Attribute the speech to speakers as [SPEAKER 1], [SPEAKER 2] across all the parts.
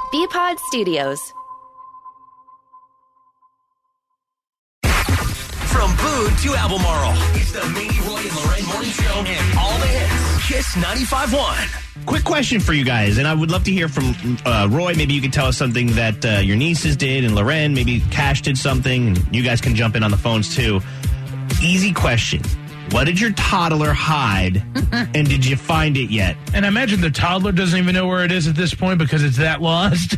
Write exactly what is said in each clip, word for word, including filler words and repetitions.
[SPEAKER 1] B-Pod Studios.
[SPEAKER 2] From Boo to Albemarle, it's the Manny, Roy, and Lorraine Morning Show and all the hits. Kiss ninety-five point one.
[SPEAKER 3] Quick question for you guys, and I would love to hear from uh, Roy. Maybe you could tell us something that uh, your nieces did, and Loren, maybe Cash did something, and you guys can jump in on the phones too. Easy question. What did your toddler hide, and did you find it yet?
[SPEAKER 4] And I imagine the toddler doesn't even know where it is at this point because it's that lost.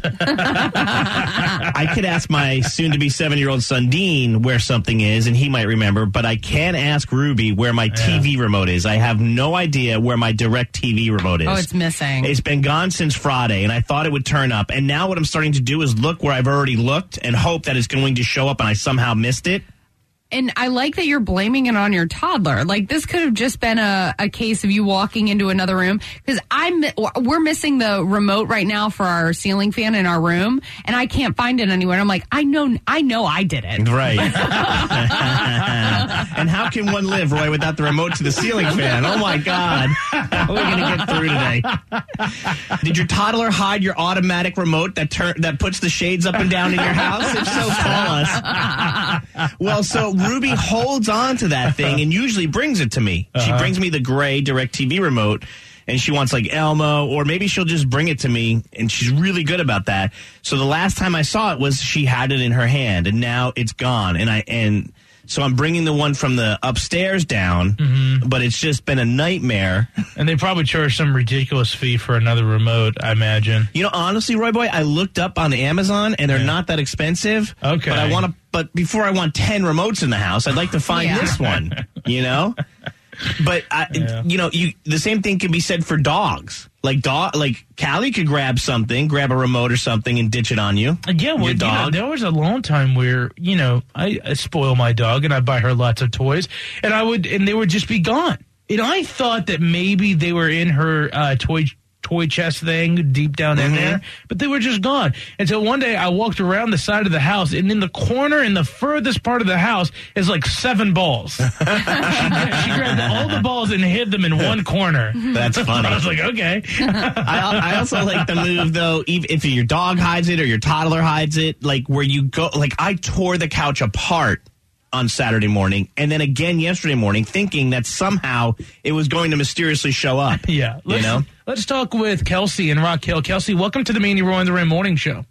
[SPEAKER 3] I could ask my soon-to-be seven-year-old son, Dean, where something is, and he might remember, but I can ask Ruby where my T V
[SPEAKER 4] yeah.
[SPEAKER 3] remote is. I have no idea where my direct T V remote is.
[SPEAKER 5] Oh, it's missing.
[SPEAKER 3] It's been gone since Friday, and I thought it would turn up. And now what I'm starting to do is look where I've already looked and hope that it's going to show up and I somehow missed it.
[SPEAKER 5] And I like that you're blaming it on your toddler. Like, this could have just been a, a case of you walking into another room. Because I'm, we're missing the remote right now for our ceiling fan in our room, and I can't find it anywhere. And I'm like, I know, I know I did it.
[SPEAKER 3] Right. And how can one live, Roy, without the remote to the ceiling fan? Oh, my God. How are we going to get through today? Did your toddler hide your automatic remote that tur- that puts the shades up and down in your house? If so, call us. Well, so Ruby holds on to that thing and usually brings it to me. Uh-huh. She brings me the gray DirecTV remote, and she wants like Elmo, or maybe she'll just bring it to me, and she's really good about that. So the last time I saw it was she had it in her hand, and now it's gone. And I and so I'm bringing the one from the upstairs down, mm-hmm. but it's just been a nightmare.
[SPEAKER 4] And they probably charge some ridiculous fee for another remote, I imagine.
[SPEAKER 3] You know, honestly, Roy Boy, I looked up on Amazon, and they're yeah. not that expensive.
[SPEAKER 4] Okay.
[SPEAKER 3] But I want to. But before I want ten remotes in the house, I'd like to find
[SPEAKER 5] yeah.
[SPEAKER 3] this one. You know. But I, yeah. you know, you the same thing can be said for dogs. Like dog, like Callie could grab something, grab a remote or something, and ditch it on you.
[SPEAKER 4] Yeah, well,
[SPEAKER 3] your dog.
[SPEAKER 4] You know, there was a long time where you know I, I spoil my dog and I buy her lots of toys, and I would, and they would just be gone. You know, I thought that maybe they were in her uh, toy toy chest thing deep down in mm-hmm. there, but they were just gone. Until one day I walked around the side of the house, and in the corner, in the furthest part of the house, is like seven balls. she, she grabbed all the balls and hid them in one corner.
[SPEAKER 3] That's funny.
[SPEAKER 4] I was like, okay.
[SPEAKER 3] I, I also like the move, though, even if your dog hides it or your toddler hides it, like where you go, like I tore the couch apart on Saturday morning, and then again yesterday morning, thinking that somehow it was going to mysteriously show up.
[SPEAKER 4] Yeah.
[SPEAKER 3] You know?
[SPEAKER 4] Let's talk with Kelsey in Rock Hill. Kelsey, welcome to the Manny, Roy, and the Ray Morning Show.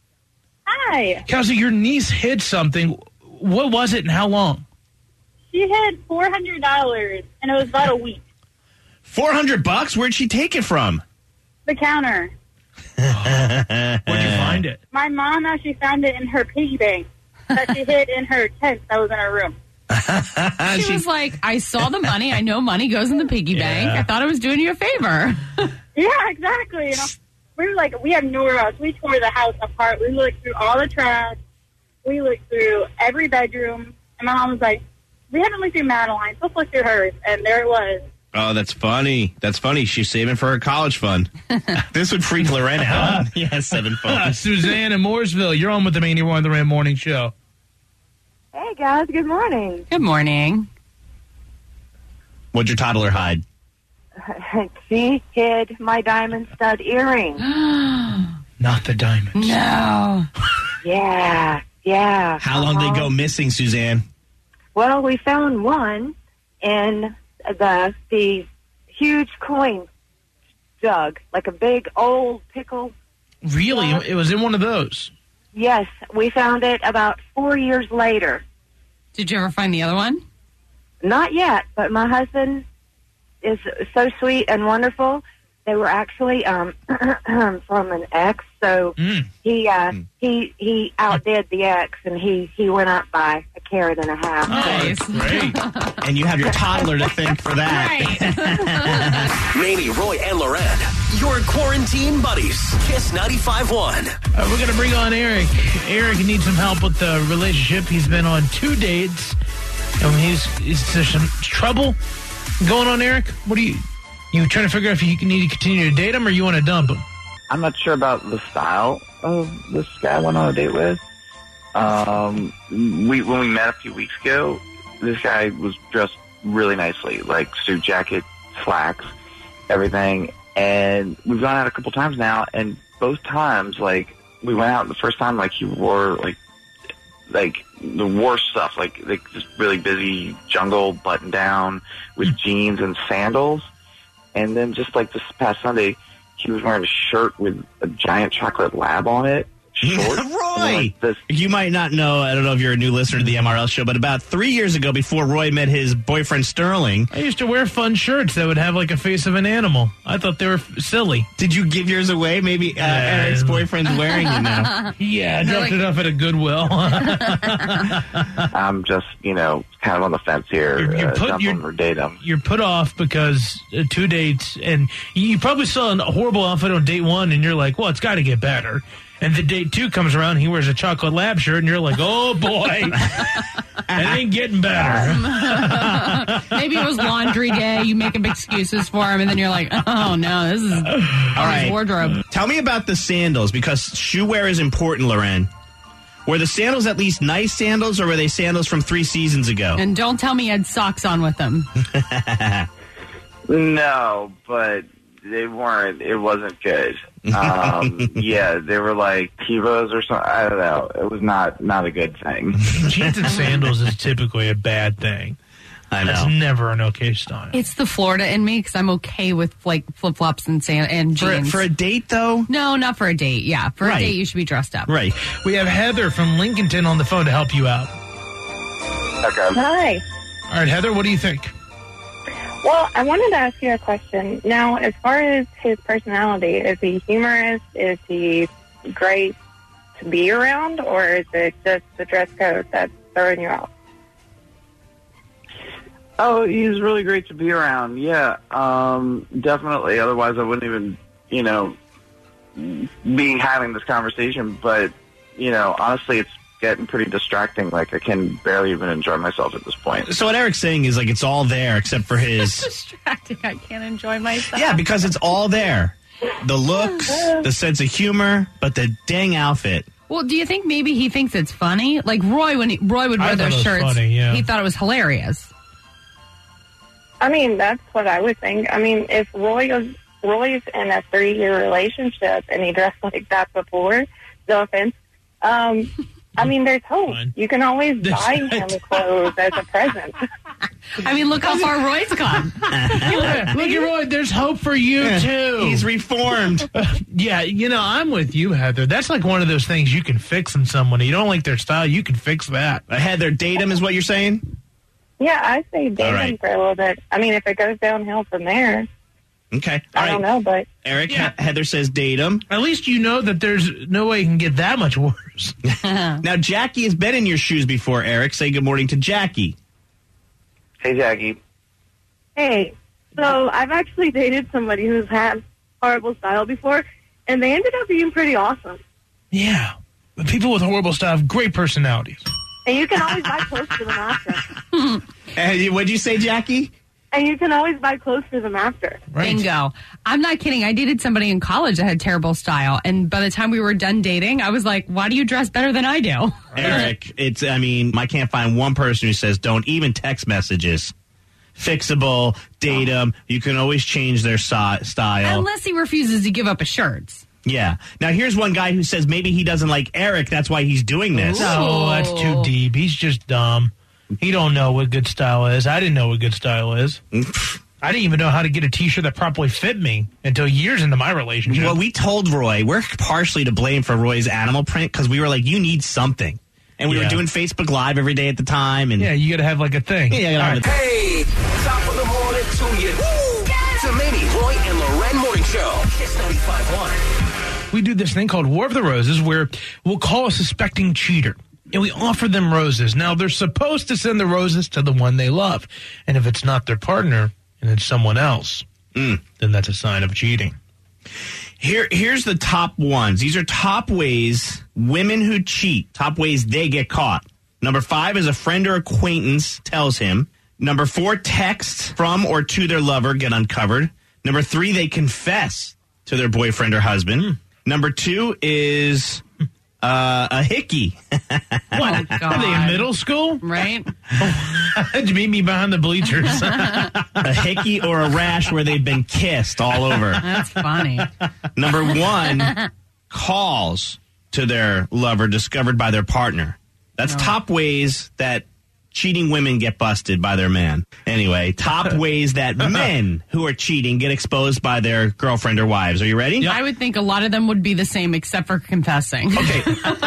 [SPEAKER 6] Hi.
[SPEAKER 4] Kelsey, your niece hid something. What was it and how long?
[SPEAKER 6] She hid four hundred dollars, and it was about a week.
[SPEAKER 3] four hundred bucks? Where'd she take it from?
[SPEAKER 6] The counter.
[SPEAKER 4] Oh. Where'd you find it?
[SPEAKER 6] My mom actually found it in her piggy bank that she hid in her tent that was in her room.
[SPEAKER 5] She, she was like, I saw the money. I know money goes in the piggy
[SPEAKER 4] yeah.
[SPEAKER 5] bank. I thought I was doing you a favor.
[SPEAKER 6] Yeah, exactly. You know, we were like, we have nowhere else. We tore the house apart. We looked through all the trash. We looked through every bedroom. And my mom was like, we haven't looked through Madeline's. Let's look through hers. And there it was.
[SPEAKER 3] Oh, that's funny. That's funny. She's saving for her college fund. This would freak Loren out. Yeah, seven phones.
[SPEAKER 4] Suzanne in Mooresville, you're on with the Manny, Roy, and the Ray Morning Show.
[SPEAKER 7] Hey, guys. Good morning.
[SPEAKER 5] Good morning.
[SPEAKER 3] What'd your toddler hide?
[SPEAKER 7] She hid my diamond stud earring.
[SPEAKER 4] Not the diamonds.
[SPEAKER 5] No.
[SPEAKER 7] Yeah, yeah.
[SPEAKER 3] How long
[SPEAKER 7] uh-huh.
[SPEAKER 3] did they go missing, Suzanne?
[SPEAKER 7] Well, we found one in the the huge coin jug, like a big old pickle.
[SPEAKER 4] Really?
[SPEAKER 7] jug.
[SPEAKER 4] It was in one of those?
[SPEAKER 7] Yes, we found it about four years later.
[SPEAKER 5] Did you ever find the other one?
[SPEAKER 7] Not yet, but my husband is so sweet and wonderful. They were actually um, from an ex, so
[SPEAKER 4] mm.
[SPEAKER 7] he uh,
[SPEAKER 3] Mm.
[SPEAKER 7] he he outdid the ex, and he, he went up by a carat and a half.
[SPEAKER 5] Nice.
[SPEAKER 4] Oh, great.
[SPEAKER 3] And you have your toddler to thank for that.
[SPEAKER 5] Right.
[SPEAKER 2] Manny, Roy, and Loren, your quarantine buddies. Kiss ninety-five point one.
[SPEAKER 4] Uh, we're going to bring on Eric. Eric needs some help with the relationship. He's been on two dates. Um, he's, is there some trouble going on, Eric? What are you... You trying to figure out if you need to continue to date him or you want to dump him?
[SPEAKER 8] I'm not sure about the style of this guy I went on a date with. Um, we when we met a few weeks ago, this guy was dressed really nicely, like suit jacket, slacks, everything. And we've gone out a couple times now, and both times, like, we went out the first time, like he wore like like the worst stuff, like like just really busy jungle button down with jeans and sandals. And then just like this past Sunday, he was wearing a shirt with a giant chocolate lab on it. Short.
[SPEAKER 3] Roy!
[SPEAKER 8] Like this.
[SPEAKER 3] You might not know, I don't know if you're a new listener to the M R L show, but about three years ago, before Roy met his boyfriend Sterling,
[SPEAKER 4] I used to wear fun shirts that would have like a face of an animal. I thought they were f- silly.
[SPEAKER 3] did you give yours away? Maybe uh,
[SPEAKER 4] Yeah.
[SPEAKER 3] Eric's boyfriend's wearing it now.
[SPEAKER 4] Yeah, I dropped
[SPEAKER 5] like-
[SPEAKER 4] it off at a Goodwill.
[SPEAKER 8] I'm just, you know, kind of on the fence here.
[SPEAKER 4] You're- you're
[SPEAKER 8] uh,
[SPEAKER 4] put-
[SPEAKER 8] dump
[SPEAKER 4] you're-
[SPEAKER 8] him or date him.
[SPEAKER 4] You're put off because uh, two dates, and you probably saw a horrible outfit on date one, and you're like, well, it's got to get better. And the date two comes around, he wears a chocolate lab shirt, and you're like, oh, boy, it ain't getting better.
[SPEAKER 5] Maybe it was laundry day. You make up excuses for him, and then you're like, oh, no, this is
[SPEAKER 3] All right.
[SPEAKER 5] his wardrobe.
[SPEAKER 3] Tell me about the sandals, because shoe wear is important, Loren. Were the sandals at least nice sandals, or were they sandals from three seasons ago?
[SPEAKER 5] And don't tell me you had socks on with them.
[SPEAKER 8] No, but they weren't. It wasn't good. Um, yeah, they were like Tevos or something. I don't know. It was not not a good thing.
[SPEAKER 4] Jeans and sandals is typically a bad thing.
[SPEAKER 3] I
[SPEAKER 4] That's
[SPEAKER 3] know.
[SPEAKER 4] never an okay style.
[SPEAKER 5] It's the Florida in me because I'm okay with like flip flops and sand and
[SPEAKER 3] For,
[SPEAKER 5] jeans.
[SPEAKER 3] for a date, though?
[SPEAKER 5] no, not for a date. Yeah, for
[SPEAKER 3] Right.
[SPEAKER 5] a date you should be dressed up.
[SPEAKER 3] Right.
[SPEAKER 4] We have Heather from Lincolnton on the phone to help you out.
[SPEAKER 8] Okay.
[SPEAKER 7] Hi.
[SPEAKER 4] All right, Heather, what do you think?
[SPEAKER 7] Well, I wanted to ask you a question. Now, as far as his personality, is he humorous? Is he great to be around? Or is it just the dress code that's throwing you off?
[SPEAKER 8] Oh, he's really great to be around. Yeah, um, definitely. Otherwise, I wouldn't even, you know, be having this conversation. But, you know, honestly, it's getting pretty distracting. Like, I can barely even enjoy myself at this point.
[SPEAKER 3] So what Eric's saying is, like, it's all there except for his...
[SPEAKER 5] Distracting. I can't enjoy myself.
[SPEAKER 3] Yeah, because it's all there. The looks, the sense of humor, but the dang outfit.
[SPEAKER 5] Well, do you think maybe he thinks it's funny? Like Roy, when he, Roy would
[SPEAKER 4] I
[SPEAKER 5] wear
[SPEAKER 4] thought
[SPEAKER 5] those
[SPEAKER 4] it was
[SPEAKER 5] shirts,
[SPEAKER 4] funny, yeah.
[SPEAKER 5] he thought it was hilarious.
[SPEAKER 7] I mean, that's what I would think. I mean, if Roy was, Roy's in a three-year relationship and he dressed like that before, no offense, um, I mean, there's hope.
[SPEAKER 4] Fine.
[SPEAKER 7] You can always
[SPEAKER 4] There's-
[SPEAKER 7] buy him clothes as a present.
[SPEAKER 5] I mean, look how far Roy's come.
[SPEAKER 4] Look at Roy, there's hope for you, too.
[SPEAKER 3] He's reformed.
[SPEAKER 4] Yeah, you know, I'm with you, Heather. That's like one of those things you can fix in someone. You don't like their style, you can fix that.
[SPEAKER 3] Heather, date him is what you're saying?
[SPEAKER 7] Yeah, I say date
[SPEAKER 3] All
[SPEAKER 7] him
[SPEAKER 3] right.
[SPEAKER 7] for a little bit. I mean, if it goes downhill from there,
[SPEAKER 3] Okay. All
[SPEAKER 7] I
[SPEAKER 3] right.
[SPEAKER 7] don't know, but
[SPEAKER 3] Eric,
[SPEAKER 4] Yeah.
[SPEAKER 3] He- Heather says date him.
[SPEAKER 4] At least you know that there's no way it can get that much worse.
[SPEAKER 3] Now, Jackie has been in your shoes before, Eric. Say good morning to Jackie.
[SPEAKER 8] Hey, Jackie.
[SPEAKER 6] Hey, so I've actually dated somebody who's had horrible style before, and they ended up being pretty awesome.
[SPEAKER 4] Yeah. The people with horrible style have great personalities.
[SPEAKER 6] And you can always buy clothes for them after.
[SPEAKER 3] Uh, what'd you say, Jackie?
[SPEAKER 6] And you can always buy clothes for them after.
[SPEAKER 4] Right.
[SPEAKER 5] Bingo. I'm not kidding. I dated somebody in college that had terrible style. And by the time we were done dating, I was like, why do you dress better than I do?
[SPEAKER 3] Eric, it's, I mean, I can't find one person who says don't even text messages. Fixable, date them. You can always change their si- style.
[SPEAKER 5] Unless he refuses to give up his shirts.
[SPEAKER 3] Yeah. Now, here's one guy who says maybe he doesn't like Eric. That's why he's doing this.
[SPEAKER 4] No, that's too deep. He's just dumb. He don't know what good style is. I didn't know what good style is. I didn't even know how to get a T-shirt that properly fit me until years into my relationship.
[SPEAKER 3] Well, we told Roy, we're partially to blame for Roy's animal print because we were like, you need something. And we
[SPEAKER 4] Yeah.
[SPEAKER 3] were doing Facebook Live every day at the time. And
[SPEAKER 4] yeah, you got to have like a thing.
[SPEAKER 3] Yeah, you gotta
[SPEAKER 4] All
[SPEAKER 3] have
[SPEAKER 4] right.
[SPEAKER 2] Hey, top of the morning to you. It's the Mamie, Roy, and Loren Morning Show. Kiss ninety-five point one.
[SPEAKER 4] We do this thing called War of the Roses where we'll call a suspecting cheater. And we offer them roses. Now, they're supposed to send the roses to the one they love. And if it's not their partner and it's someone else,
[SPEAKER 3] Mm.
[SPEAKER 4] then that's a sign of cheating.
[SPEAKER 3] Here, here's the top ones. These are top ways women who cheat, top ways they get caught. Number five is a friend or acquaintance tells him. Number four, texts from or to their lover get uncovered. Number three, they confess to their boyfriend or husband. Number two is uh, a hickey.
[SPEAKER 4] What?
[SPEAKER 5] God.
[SPEAKER 4] Are they in middle school?
[SPEAKER 5] Right?
[SPEAKER 4] Did meet me behind the bleachers?
[SPEAKER 3] A hickey or a rash where they've been kissed all over.
[SPEAKER 5] That's funny.
[SPEAKER 3] Number one, calls to their lover discovered by their partner. That's
[SPEAKER 5] No.
[SPEAKER 3] top ways that cheating women get busted by their man. Anyway, top ways that men who are cheating get exposed by their girlfriend or wives. Are you ready?
[SPEAKER 5] I would think a lot of them would be the same except for confessing.
[SPEAKER 3] Okay.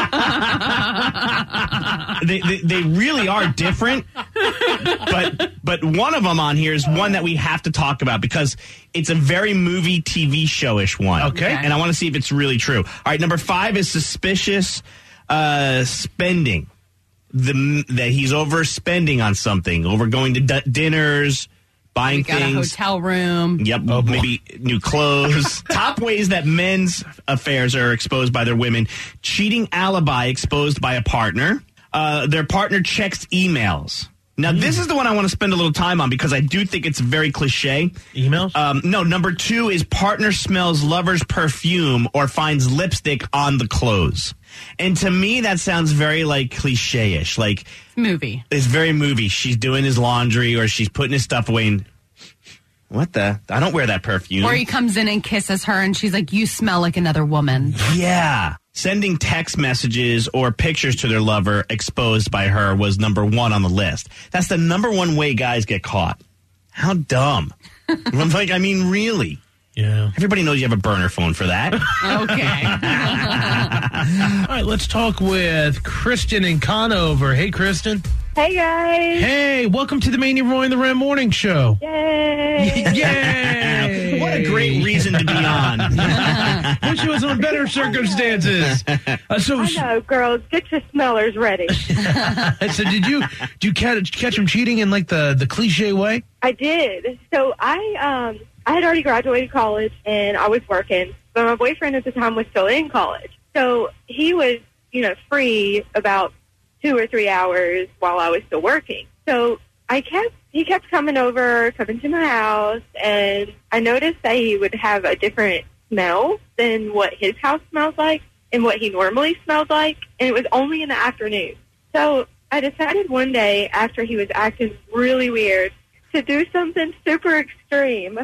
[SPEAKER 3] they, they they really are different, but but one of them on here is one that we have to talk about because it's a very movie T V show-ish one.
[SPEAKER 4] Okay.
[SPEAKER 3] And I want to see if it's really true. All right, number five is suspicious uh, spending. The that he's overspending on something, over going to d- dinners, buying
[SPEAKER 5] We got
[SPEAKER 3] things.
[SPEAKER 5] a hotel room.
[SPEAKER 3] Yep, maybe new clothes. Top ways that men's affairs are exposed by their women. Cheating alibi exposed by a partner. Uh, their partner checks emails. Now, mm. this is the one I want to spend a little time on because I do think it's very cliche.
[SPEAKER 4] Emails?
[SPEAKER 3] Um, no, number two is partner smells lover's perfume or finds lipstick on the clothes. And to me, that sounds very, like, cliche-ish. Like,
[SPEAKER 5] Movie.
[SPEAKER 3] it's very movie. She's doing his laundry or she's putting his stuff away and... What the? I don't wear that perfume.
[SPEAKER 5] Or he comes in and kisses her and she's like, you smell like another woman.
[SPEAKER 3] Yeah. Sending text messages or pictures to their lover exposed by her was number one on the list. That's the number one way guys get caught. How dumb. I'm like, I mean, really?
[SPEAKER 4] Yeah.
[SPEAKER 3] Everybody knows you have a burner phone for that.
[SPEAKER 5] Okay.
[SPEAKER 4] All right, let's talk with Kristen in Conover. Hey, Kristen.
[SPEAKER 7] Hey, guys.
[SPEAKER 4] Hey, welcome to the Manny Roy and the Ram Morning Show.
[SPEAKER 7] Yay.
[SPEAKER 4] Yay!
[SPEAKER 3] What a great reason to be on.
[SPEAKER 4] Wish it was on better circumstances. Uh, so,
[SPEAKER 7] I know, girls. Get your smellers ready.
[SPEAKER 4] so did you do you catch, catch him cheating in like the, the cliche way?
[SPEAKER 7] I did. So I um I had already graduated college and I was working, but my boyfriend at the time was still in college. So he was, you know, free about two or three hours while I was still working. So I kept he kept coming over, coming to my house, and I noticed that he would have a different smell than what his house smells like and what he normally smells like, and it was only in the afternoon. So I decided one day after he was acting really weird to do something super extreme.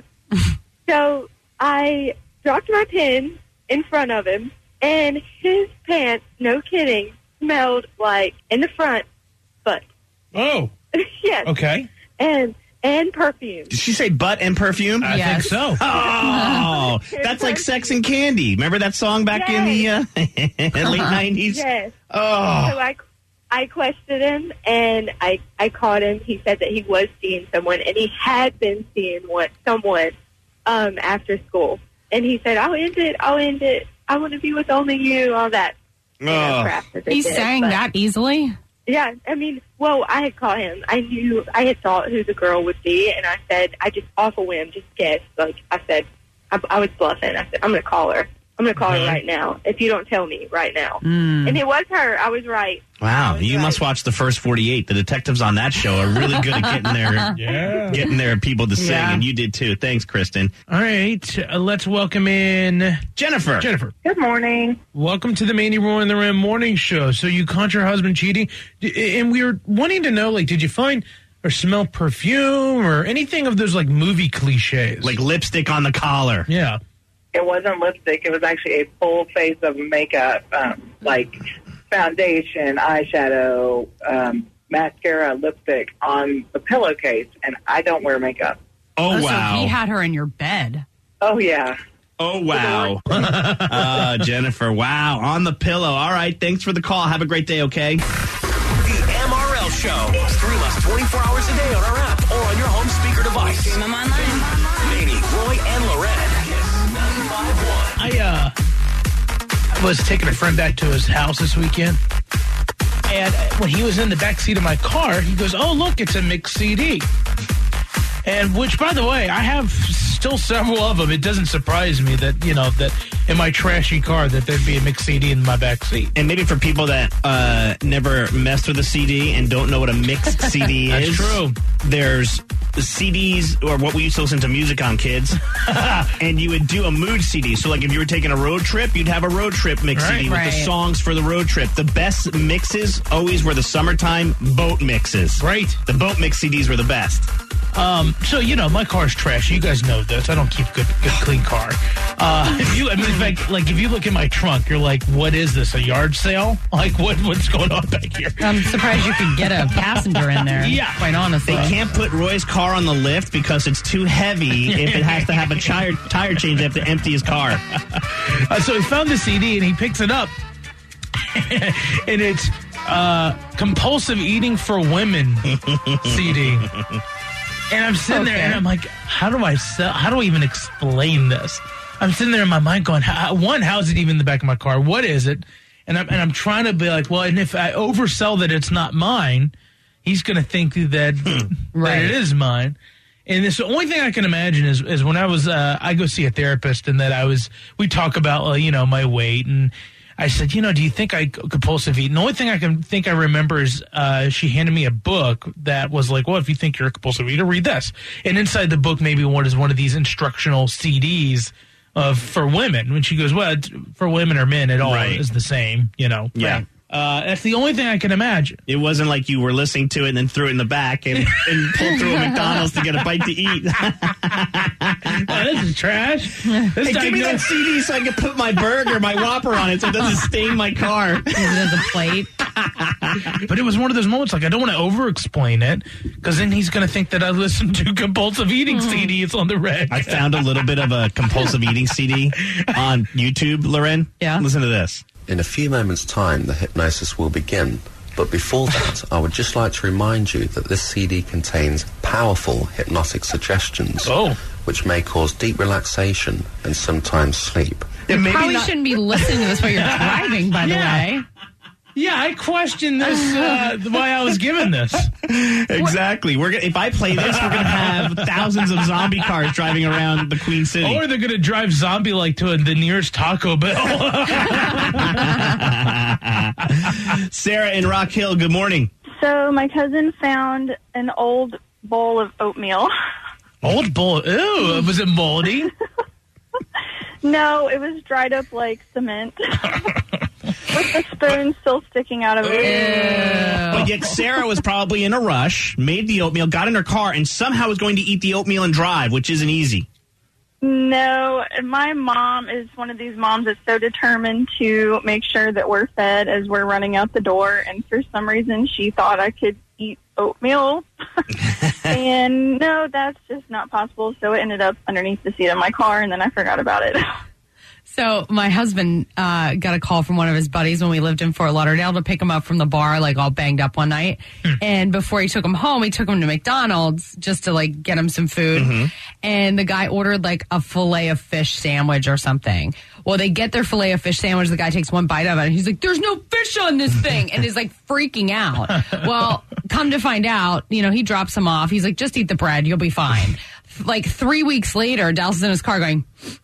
[SPEAKER 7] So I dropped my pen in front of him, and his pants, no kidding, smelled like, in the front, butt.
[SPEAKER 4] Oh.
[SPEAKER 7] Yes.
[SPEAKER 4] Okay.
[SPEAKER 7] And and perfume.
[SPEAKER 3] Did she say butt and perfume?
[SPEAKER 4] I
[SPEAKER 5] Yes.
[SPEAKER 4] think so.
[SPEAKER 3] Oh, that's like Sex and Candy. Remember that song back in the uh, late nineties?
[SPEAKER 7] Yes.
[SPEAKER 3] Oh.
[SPEAKER 7] So I, I questioned him, and I, I caught him. He said that he was seeing someone, and he had been seeing what someone um, after school. And he said, I'll end it, I'll end it. I want to be with only you, all that. You know,
[SPEAKER 3] Oh.
[SPEAKER 7] crap that they
[SPEAKER 5] He's
[SPEAKER 7] did.
[SPEAKER 5] saying
[SPEAKER 7] But-
[SPEAKER 5] that easily?
[SPEAKER 7] Yeah, I mean, well, I had caught him. I knew, I had thought who the girl would be, and I said, I just, off a whim, just guessed. Like, I said, I, I was bluffing. I said, I'm going to call her. I'm going to call
[SPEAKER 4] Okay.
[SPEAKER 7] her right now, if you don't tell me right now.
[SPEAKER 5] Mm.
[SPEAKER 7] And it was her. I was right.
[SPEAKER 3] Wow,
[SPEAKER 7] That's
[SPEAKER 3] you
[SPEAKER 7] right.
[SPEAKER 3] must watch the first forty-eight. The detectives on that show are really good at getting their
[SPEAKER 4] Yeah.
[SPEAKER 3] getting their people to sing,
[SPEAKER 5] Yeah.
[SPEAKER 3] and you did too. Thanks, Kristen.
[SPEAKER 4] All right, uh, let's welcome in
[SPEAKER 3] Jennifer.
[SPEAKER 4] Jennifer.
[SPEAKER 7] Good morning.
[SPEAKER 4] Welcome to the Manny Roy and the Ram Morning Show. So you caught your husband cheating, D- and we were wanting to know, like, did you find or smell perfume or anything of those, like, movie cliches?
[SPEAKER 3] Like lipstick on the collar.
[SPEAKER 4] yeah.
[SPEAKER 1] It wasn't lipstick. It was actually a full face of makeup, um, like foundation, eyeshadow, um, mascara, lipstick on the pillowcase. And I don't wear makeup.
[SPEAKER 3] Oh,
[SPEAKER 5] Oh,
[SPEAKER 3] wow.
[SPEAKER 5] So he had her in your bed.
[SPEAKER 1] Oh, yeah.
[SPEAKER 3] Oh, wow. uh, Jennifer, wow. On the pillow. All right. Thanks for the call. Have a great day, okay?
[SPEAKER 2] The M R L Show. Stream us twenty-four hours a day on our app or on your home speaker device. Stream them online. Manny, Roy, and Loren. Kiss ninety-five point one.
[SPEAKER 4] I, uh, I was taking a friend back to his house this weekend, and when he was in the back seat of my car, he goes, oh, look, it's a mixed C D. And which, by the way, I have still several of them. It doesn't surprise me that, you know, that in my trashy car that there'd be a mixed C D in my back seat.
[SPEAKER 3] And maybe for people that uh, never messed with a C D and don't know what a mixed C D
[SPEAKER 4] That's
[SPEAKER 3] is.
[SPEAKER 4] true.
[SPEAKER 3] There's C Ds, or what we used to listen to music on, kids. And you would do a mood C D. So, like, if you were taking a road trip, you'd have a road trip mix
[SPEAKER 4] Right.
[SPEAKER 3] C D with the
[SPEAKER 5] Right.
[SPEAKER 3] songs for the road trip. The best mixes always were the summertime boat mixes.
[SPEAKER 4] Right.
[SPEAKER 3] The boat mix C Ds were the best.
[SPEAKER 4] Um, so, you know, my car's trash. You guys know this. I don't keep good, good clean car. Uh, if you, I mean, in fact, like, if you look in my trunk, you're like, what is this, a yard sale? Like, what what's going on back here?
[SPEAKER 5] I'm surprised you could get a passenger in there.
[SPEAKER 4] Yeah.
[SPEAKER 5] Quite honestly.
[SPEAKER 3] They can't put Roy's car on the lift because it's too heavy. If it has to have a tire, tire change, they have to empty his car.
[SPEAKER 4] Uh, so he found the C D and he picks it up. And it's uh, Compulsive Eating for Women C D. And I'm sitting okay. there and I'm like, how do I sell? How do I even explain this? I'm sitting there in my mind going, how, one, how is it even in the back of my car? What is it? And I'm, and I'm trying to be like, well, and if I oversell that it's not mine, he's going to think that,
[SPEAKER 5] right.
[SPEAKER 4] that it is mine. And this, the only thing I can imagine is, is when I was, uh, I go see a therapist and that I was, we talk about, uh, you know, my weight. And I said, you know, do you think I compulsive eat? And the only thing I can think I remember is uh, she handed me a book that was like, well, if you think you're a compulsive eater, read this. And inside the book, maybe one is one of these instructional C Ds of for women. When she goes, well, it's, for women or men, it all
[SPEAKER 3] right.
[SPEAKER 4] is the same, you know.
[SPEAKER 3] Yeah.
[SPEAKER 4] Right. Uh, that's the only thing I can imagine.
[SPEAKER 3] It wasn't like you were listening to it and then threw it in the back and, and pulled through a McDonald's to get a bite to eat.
[SPEAKER 4] Oh, this is trash. This
[SPEAKER 3] hey, give me that C D so I can put my burger, my Whopper on it so it doesn't stain my car.
[SPEAKER 5] Use it as a plate.
[SPEAKER 4] But it was one of those moments, like, I don't want to over-explain it, because then he's going to think that I listen to compulsive eating mm. C Ds on the reg.
[SPEAKER 3] I found a little bit of a compulsive eating C D on YouTube, Loren.
[SPEAKER 5] Yeah.
[SPEAKER 3] Listen to this.
[SPEAKER 9] In a few moments' time, the hypnosis will begin. But before that, I would just like to remind you that this C D contains powerful hypnotic suggestions,
[SPEAKER 4] oh.
[SPEAKER 9] which may cause deep relaxation and sometimes sleep.
[SPEAKER 5] You probably not- shouldn't be listening to this while you're driving, by the
[SPEAKER 4] yeah.
[SPEAKER 5] way.
[SPEAKER 4] Yeah, I question this, uh, why I was given this.
[SPEAKER 3] Exactly. We're gonna, if I play this, we're going to have thousands of zombie cars driving around the Queen City.
[SPEAKER 4] Or they're going to drive zombie-like to the nearest Taco Bell.
[SPEAKER 3] Sarah in Rock Hill, good morning.
[SPEAKER 6] So my cousin found an old bowl of oatmeal.
[SPEAKER 4] Old bowl? Ew, was it moldy?
[SPEAKER 6] No, it was dried up like cement. With the spoon still sticking out of it.
[SPEAKER 3] Ew. But yet Sarah was probably in a rush, made the oatmeal, got in her car, and somehow was going to eat the oatmeal and drive, which isn't easy.
[SPEAKER 6] No, my mom is one of these moms that's so determined to make sure that we're fed as we're running out the door, and for some reason she thought I could eat oatmeal. And no, that's just not possible, so it ended up underneath the seat of my car, and then I forgot about it.
[SPEAKER 5] So my husband uh, got a call from one of his buddies when we lived in Fort Lauderdale to pick him up from the bar, like all banged up one night. Hmm. And before he took him home, he took him to McDonald's just to like get him some food. Mm-hmm. And the guy ordered like a fillet of fish sandwich or something. Well, they get their fillet of fish sandwich. The guy takes one bite of it and he's like, "There's no fish on this thing," and is like freaking out. Well, come to find out, you know, he drops him off. He's like, "Just eat the bread. You'll be fine." Like three weeks later, Dallas is in his car going,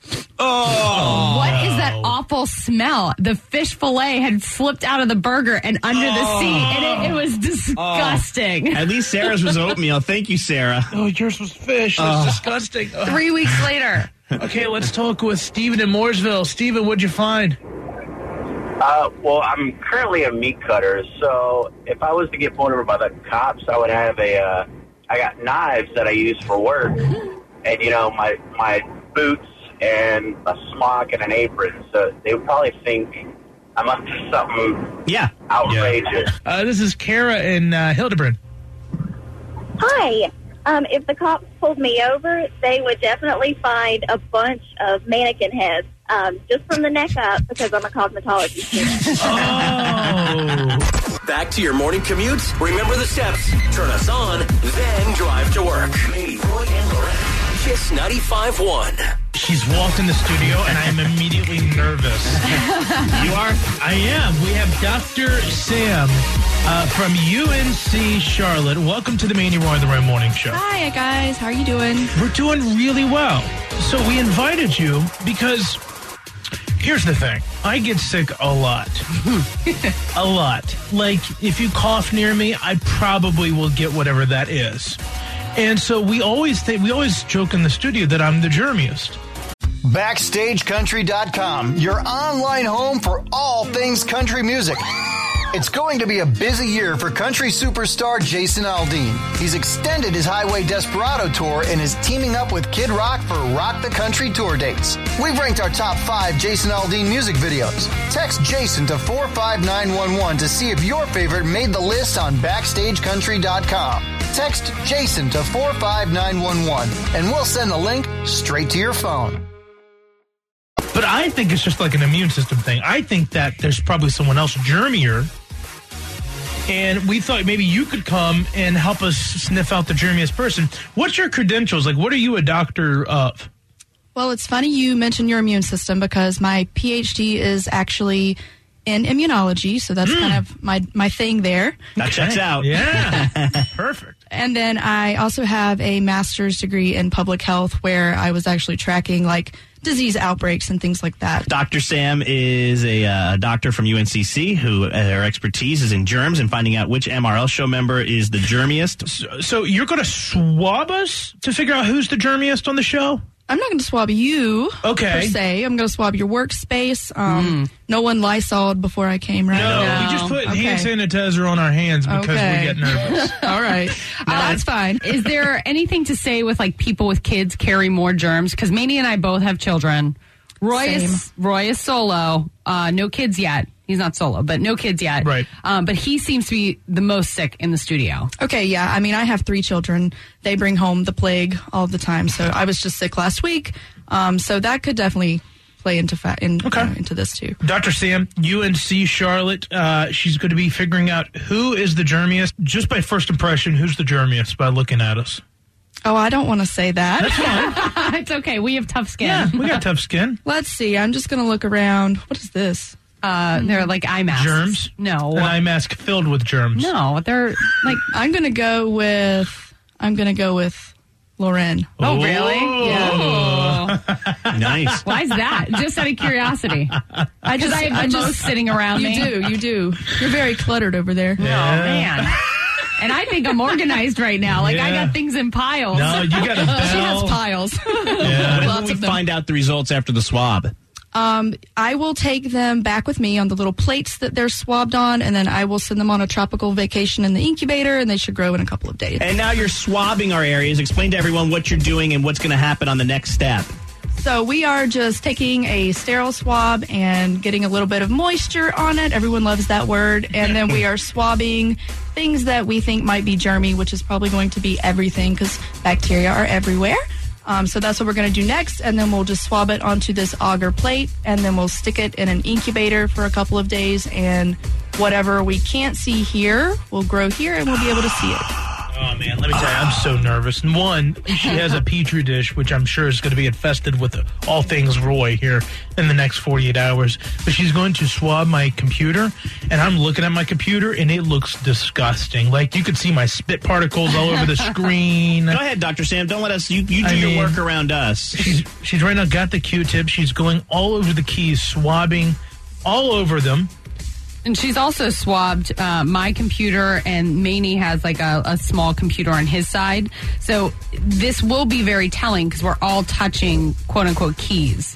[SPEAKER 3] "Oh,
[SPEAKER 5] what is that awful smell?" The fish fillet had slipped out of the burger and under oh. the seat, and it, it was disgusting.
[SPEAKER 3] Oh. At least Sarah's was oatmeal. Thank you, Sarah.
[SPEAKER 4] Oh, yours was fish. That's oh. disgusting. Oh.
[SPEAKER 5] Three weeks later.
[SPEAKER 4] Okay, let's talk with Steven in Mooresville. Steven, what'd you find?
[SPEAKER 10] Uh, well, I'm currently a meat cutter, so if I was to get pulled over by the cops, I would have a, uh, I got knives that I use for work, and, you know, my, my boots and a smock and an apron, so they would probably think I'm up to something
[SPEAKER 3] yeah.
[SPEAKER 10] outrageous.
[SPEAKER 4] Yeah. Uh, this is Kara in uh, Hildebrand.
[SPEAKER 11] Hi. Um, if the cops pulled me over, they would definitely find a bunch of mannequin heads, um, just from the neck up, because I'm a cosmetology student.
[SPEAKER 2] Oh. Back to your morning commutes. Remember the steps. Turn us on, then drive to work. Maybe Roy and Loren. Kiss ninety-five point one.
[SPEAKER 4] She's walked in the studio, and I am immediately nervous.
[SPEAKER 3] You are?
[SPEAKER 4] I am. We have Doctor Sam uh, from U N C Charlotte. Welcome to the Manny Roy and the Roy Morning Show.
[SPEAKER 12] Hi, guys. How are you doing?
[SPEAKER 4] We're doing really well. So we invited you because here's the thing. I get sick a lot. A lot. Like, if you cough near me, I probably will get whatever that is. And so we always think, we always joke in the studio that I'm the germiest.
[SPEAKER 13] Backstage Country dot com, your online home for all things country music. It's going to be a busy year for country superstar Jason Aldean. He's extended his Highway Desperado tour and is teaming up with Kid Rock for Rock the Country tour dates. We've ranked our top five Jason Aldean music videos. Text Jason to four five nine one one to see if your favorite made the list on backstage country dot com. Text Jason to four five nine one one and we'll send the link straight to your phone.
[SPEAKER 4] But I think it's just like an immune system thing. I think that there's probably someone else germier, and we thought maybe you could come and help us sniff out the germiest person. What's your credentials? Like, what are you a doctor of?
[SPEAKER 12] Well, it's funny you mention your immune system because my P H D is actually in immunology, so that's mm. kind of my, my thing there.
[SPEAKER 3] That checks out.
[SPEAKER 4] Yeah, perfect.
[SPEAKER 12] And then I also have a master's degree in public health where I was actually tracking, like, disease outbreaks and things like that.
[SPEAKER 3] Doctor Sam is a uh, doctor from U N C C who uh, her expertise is in germs and finding out which M R L show member is the germiest.
[SPEAKER 4] So, so you're going to swab us to figure out who's the germiest on the show?
[SPEAKER 12] I'm not going to swab you,
[SPEAKER 4] okay.
[SPEAKER 12] per se. I'm going to swab your workspace. Um, mm. No one Lysol'd before I came, right?
[SPEAKER 4] No,
[SPEAKER 12] no.
[SPEAKER 4] we just put okay. hand sanitizer on our hands because
[SPEAKER 12] okay.
[SPEAKER 4] we get nervous.
[SPEAKER 12] All right. No, that's fine.
[SPEAKER 5] Is there anything to say with, like, people with kids carry more germs? Because Manny and I both have children. Roy
[SPEAKER 12] Same.
[SPEAKER 5] is Roy is solo. Uh, no kids yet. He's not solo, but no kids yet.
[SPEAKER 4] Right.
[SPEAKER 5] Um, but he seems to be the most sick in the studio.
[SPEAKER 12] Okay, yeah. I mean, I have three children. They bring home the plague all the time. So I was just sick last week. Um, so that could definitely play into fa- in,
[SPEAKER 4] okay.
[SPEAKER 12] uh, into this too.
[SPEAKER 4] Doctor Sam, U N C Charlotte, uh, she's going to be figuring out who is the germiest. Just by first impression, who's the germiest by looking at us?
[SPEAKER 12] Oh, I don't want to say that.
[SPEAKER 4] That's fine.
[SPEAKER 5] It's okay. We have tough skin.
[SPEAKER 4] Yeah, we got tough skin.
[SPEAKER 12] Let's see. I'm just going to look around. What is this?
[SPEAKER 5] Uh, they're like eye masks.
[SPEAKER 4] Germs?
[SPEAKER 5] No.
[SPEAKER 4] An eye mask filled with germs.
[SPEAKER 5] No, they're like...
[SPEAKER 12] I'm going to go with... I'm going to go with Lauren.
[SPEAKER 5] Oh, really?
[SPEAKER 12] Yeah.
[SPEAKER 3] Nice.
[SPEAKER 5] Why is that? Just out of curiosity.
[SPEAKER 12] I just
[SPEAKER 5] I have
[SPEAKER 12] I
[SPEAKER 5] the
[SPEAKER 12] just
[SPEAKER 5] most sitting around
[SPEAKER 12] you
[SPEAKER 5] me.
[SPEAKER 12] You do. You do. You're very cluttered over there.
[SPEAKER 4] Yeah.
[SPEAKER 5] Oh, man. And I think I'm organized right now. Like,
[SPEAKER 4] yeah.
[SPEAKER 5] I got things in piles.
[SPEAKER 4] No, you got a bell.
[SPEAKER 12] She has piles.
[SPEAKER 3] Yeah. When will we find out the results after the swab?
[SPEAKER 12] Um, I will take them back with me on the little plates that they're swabbed on, and then I will send them on a tropical vacation in the incubator, and they should grow in a couple of days.
[SPEAKER 3] And now you're swabbing our areas. Explain to everyone what you're doing and what's going to happen on the next step.
[SPEAKER 12] So we are just taking a sterile swab and getting a little bit of moisture on it. Everyone loves that word. And then we are swabbing things that we think might be germy, which is probably going to be everything because bacteria are everywhere. Um, so that's what we're going to do next. And then we'll just swab it onto this auger plate, and then we'll stick it in an incubator for a couple of days. And whatever we can't see here will grow here, and we'll be able to see it.
[SPEAKER 4] Oh, man, let me tell you, I'm so nervous. And one, she has a Petri dish, which I'm sure is going to be infested with all things Roy here in the next forty-eight hours. But she's going to swab my computer, and I'm looking at my computer, and it looks disgusting. Like, you could see my spit particles all over the screen.
[SPEAKER 3] Go ahead, Doctor Sam. Don't let us, you, you do
[SPEAKER 4] I
[SPEAKER 3] your
[SPEAKER 4] mean,
[SPEAKER 3] work around us.
[SPEAKER 4] She's, she's right now got the Q-tip. She's going all over the keys, swabbing all over them.
[SPEAKER 5] And she's also swabbed uh, my computer, and Maney has like a, a small computer on his side. So this will be very telling because we're all touching quote unquote keys.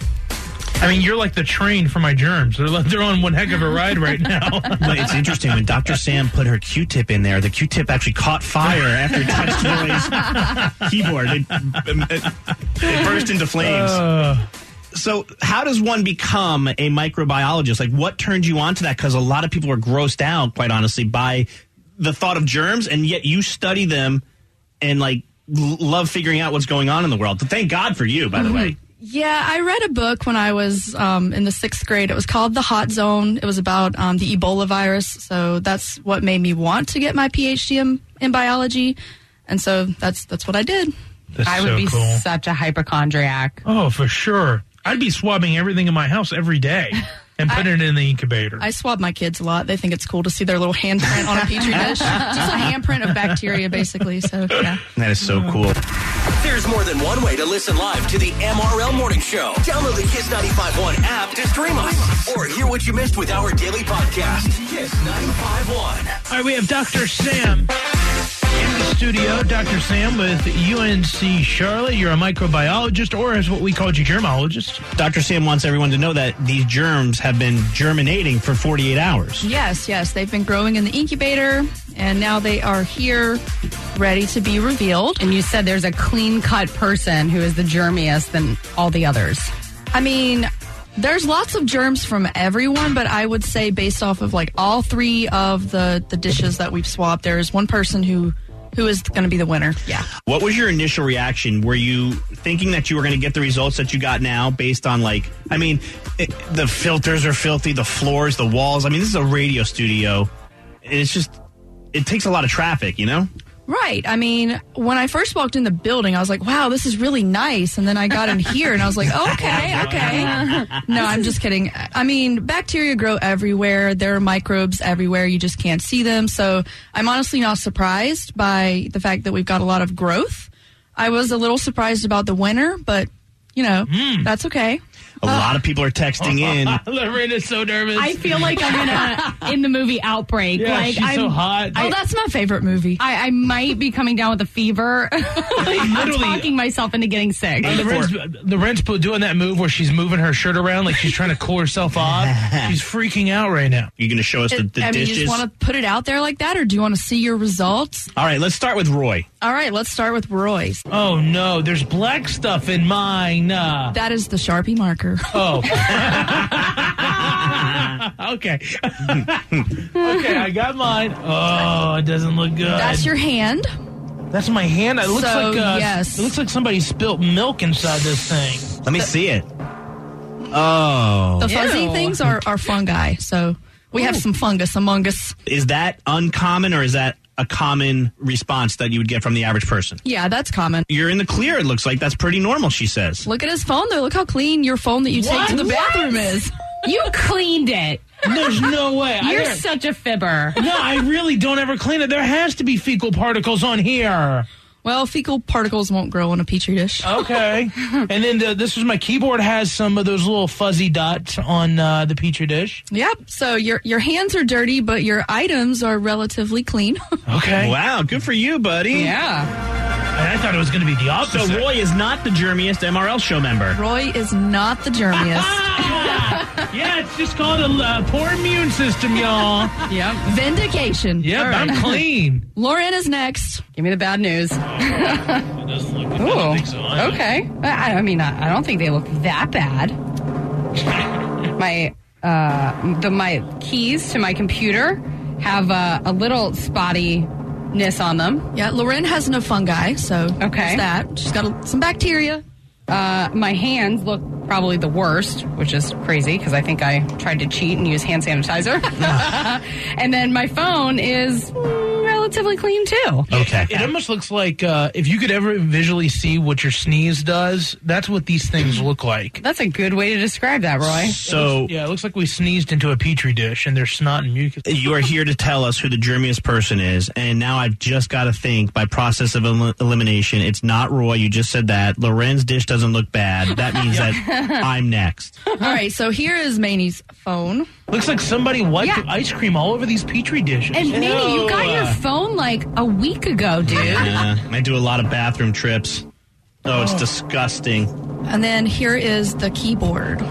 [SPEAKER 4] I mean, you're like the train for my germs. They're, they're on one heck of a ride right now.
[SPEAKER 3] But it's interesting. When Doctor Sam put her Q-tip in there, the Q-tip actually caught fire after it touched Roy's keyboard. It, it, it burst into flames. Uh. So how does one become a microbiologist? Like, what turned you on to that? Because a lot of people are grossed out, quite honestly, by the thought of germs, and yet you study them and, like, l- love figuring out what's going on in the world. Thank God for you, by the way.
[SPEAKER 12] Yeah, I read a book when I was um, in the sixth grade. It was called The Hot Zone. It was about um, the Ebola virus. So that's what made me want to get my P H D in, in biology. And so that's that's what I did.
[SPEAKER 4] That's
[SPEAKER 5] I would
[SPEAKER 4] so
[SPEAKER 5] be
[SPEAKER 4] cool.
[SPEAKER 5] such a hypochondriac.
[SPEAKER 4] Oh, for sure. I'd be swabbing everything in my house every day and putting it in the incubator.
[SPEAKER 12] I swab my kids a lot. They think it's cool to see their little handprint on a Petri dish. Just a handprint of bacteria, basically. So, yeah.
[SPEAKER 3] That is so cool.
[SPEAKER 2] There's more than one way to listen live to the M R L Morning Show. Download the Kiss ninety-five point one app to stream us or hear what you missed with our daily podcast. Kiss ninety-five point one.
[SPEAKER 4] All right, we have Doctor Sam in the studio, Doctor Sam with U N C Charlotte. You're a microbiologist, or as what we called you, germologist.
[SPEAKER 3] Doctor Sam wants everyone to know that these germs have been germinating for forty-eight hours.
[SPEAKER 12] Yes, yes. They've been growing in the incubator, and now they are here, ready to be revealed.
[SPEAKER 5] And you said there's a clean-cut person who is the germiest than all the others.
[SPEAKER 12] I mean, there's lots of germs from everyone, but I would say based off of like all three of the, the dishes that we've swapped, there's one person who who is going to be the winner. Yeah.
[SPEAKER 3] What was your initial reaction? Were you thinking that you were going to get the results that you got now based on, like, I mean, it, the filters are filthy, the floors, the walls. I mean, this is a radio studio. And it's just, it takes a lot of traffic, you know?
[SPEAKER 12] Right. I mean, when I first walked in the building, I was like, wow, this is really nice. And then I got in here and I was like, okay, okay. No, I'm just kidding. I mean, bacteria grow everywhere. There are microbes everywhere. You just can't see them. So I'm honestly not surprised by the fact that we've got a lot of growth. I was a little surprised about the winter, but, you know, mm. that's okay.
[SPEAKER 3] A lot of people are texting in.
[SPEAKER 4] Lorena's so nervous.
[SPEAKER 5] I feel like I'm gonna in the movie Outbreak.
[SPEAKER 4] Yeah,
[SPEAKER 5] like
[SPEAKER 4] she's
[SPEAKER 5] I'm,
[SPEAKER 4] so hot.
[SPEAKER 12] Oh, that's my favorite movie.
[SPEAKER 5] I, I might be coming down with a fever. I'm talking myself into getting sick.
[SPEAKER 4] Loren's, Loren's doing that move where she's moving her shirt around like she's trying to cool herself off. She's freaking out right now.
[SPEAKER 3] You're gonna show us the, the
[SPEAKER 12] I mean,
[SPEAKER 3] dishes?
[SPEAKER 12] you just want to put it out there like that, or do you want to see your results?
[SPEAKER 3] All right, let's start with Roy.
[SPEAKER 12] All right, let's start with Roy's.
[SPEAKER 4] Oh no, there's black stuff in mine. Uh.
[SPEAKER 12] That is the Sharpie marker.
[SPEAKER 4] Oh. okay. okay, I got mine. Oh, it doesn't look good.
[SPEAKER 12] That's your hand.
[SPEAKER 4] That's my hand. It looks
[SPEAKER 12] so,
[SPEAKER 4] like uh,
[SPEAKER 12] yes.
[SPEAKER 4] It looks like somebody spilt milk inside this thing.
[SPEAKER 3] Let me the, see it. Oh.
[SPEAKER 12] The fuzzy
[SPEAKER 5] Ew.
[SPEAKER 12] things are, are fungi. So we Ooh. have some fungus among us.
[SPEAKER 3] Is that uncommon, or is that a common response that you would get from the average person?
[SPEAKER 12] Yeah, that's common.
[SPEAKER 3] You're in the clear, it looks like. That's pretty normal, she says.
[SPEAKER 12] Look at his phone, though. Look how clean your phone that you
[SPEAKER 5] what?
[SPEAKER 12] take to the
[SPEAKER 5] What?
[SPEAKER 12] bathroom is.
[SPEAKER 5] You cleaned it.
[SPEAKER 4] There's no way.
[SPEAKER 5] You're
[SPEAKER 4] I,
[SPEAKER 5] such a fibber.
[SPEAKER 4] No, I really don't ever clean it. There has to be fecal particles on here.
[SPEAKER 12] Well, fecal particles won't grow on a Petri dish.
[SPEAKER 4] Okay. And then the, this was my keyboard has some of those little fuzzy dots on uh, the Petri dish.
[SPEAKER 12] Yep. So your your hands are dirty, but your items are relatively clean.
[SPEAKER 4] Okay.
[SPEAKER 3] Wow. Good for you, buddy.
[SPEAKER 5] Yeah.
[SPEAKER 4] And I thought it was going to be the opposite.
[SPEAKER 3] So Roy is not the germiest M R L show member.
[SPEAKER 12] Roy is not the germiest.
[SPEAKER 4] Yeah, it's just called a uh, poor immune system, y'all.
[SPEAKER 12] Yep. Vindication.
[SPEAKER 4] Yep,
[SPEAKER 12] right.
[SPEAKER 4] I'm clean.
[SPEAKER 12] Lauren is next.
[SPEAKER 5] Give me the bad news.
[SPEAKER 4] It doesn't look good. I
[SPEAKER 5] Ooh,
[SPEAKER 4] don't think so. I
[SPEAKER 5] okay. I, I mean, I, I don't think they look that bad. my uh, the my keys to my computer have uh, a little spottiness on them.
[SPEAKER 12] Yeah, Lauren has no fungi, so
[SPEAKER 5] okay.
[SPEAKER 12] There's that. She's got a, some bacteria.
[SPEAKER 5] Uh, my hands look probably the worst, which is crazy because I think I tried to cheat and use hand sanitizer. And then my phone is mm, relatively clean too.
[SPEAKER 3] Okay.
[SPEAKER 4] It almost looks like uh, if you could ever visually see what your sneeze does, that's what these things look like.
[SPEAKER 5] That's a good way to describe that, Roy.
[SPEAKER 3] So,
[SPEAKER 4] it looks, yeah, it looks like we sneezed into a Petri dish and there's snot and mucus.
[SPEAKER 3] You are here to tell us who the germiest person is, and now I've just got to think, by process of el- elimination, it's not Roy. You just said that. Loren's dish doesn't look bad. That means that I'm next.
[SPEAKER 12] All right, so here is Manny's phone.
[SPEAKER 4] Looks like somebody wiped
[SPEAKER 5] Yeah.
[SPEAKER 4] ice cream all over these Petri dishes.
[SPEAKER 5] And Manny, you got
[SPEAKER 4] Ew.
[SPEAKER 5] your phone like a week ago, dude.
[SPEAKER 3] Yeah, I do a lot of bathroom trips. Oh, it's
[SPEAKER 4] Oh.
[SPEAKER 3] disgusting.
[SPEAKER 12] And then here is the keyboard.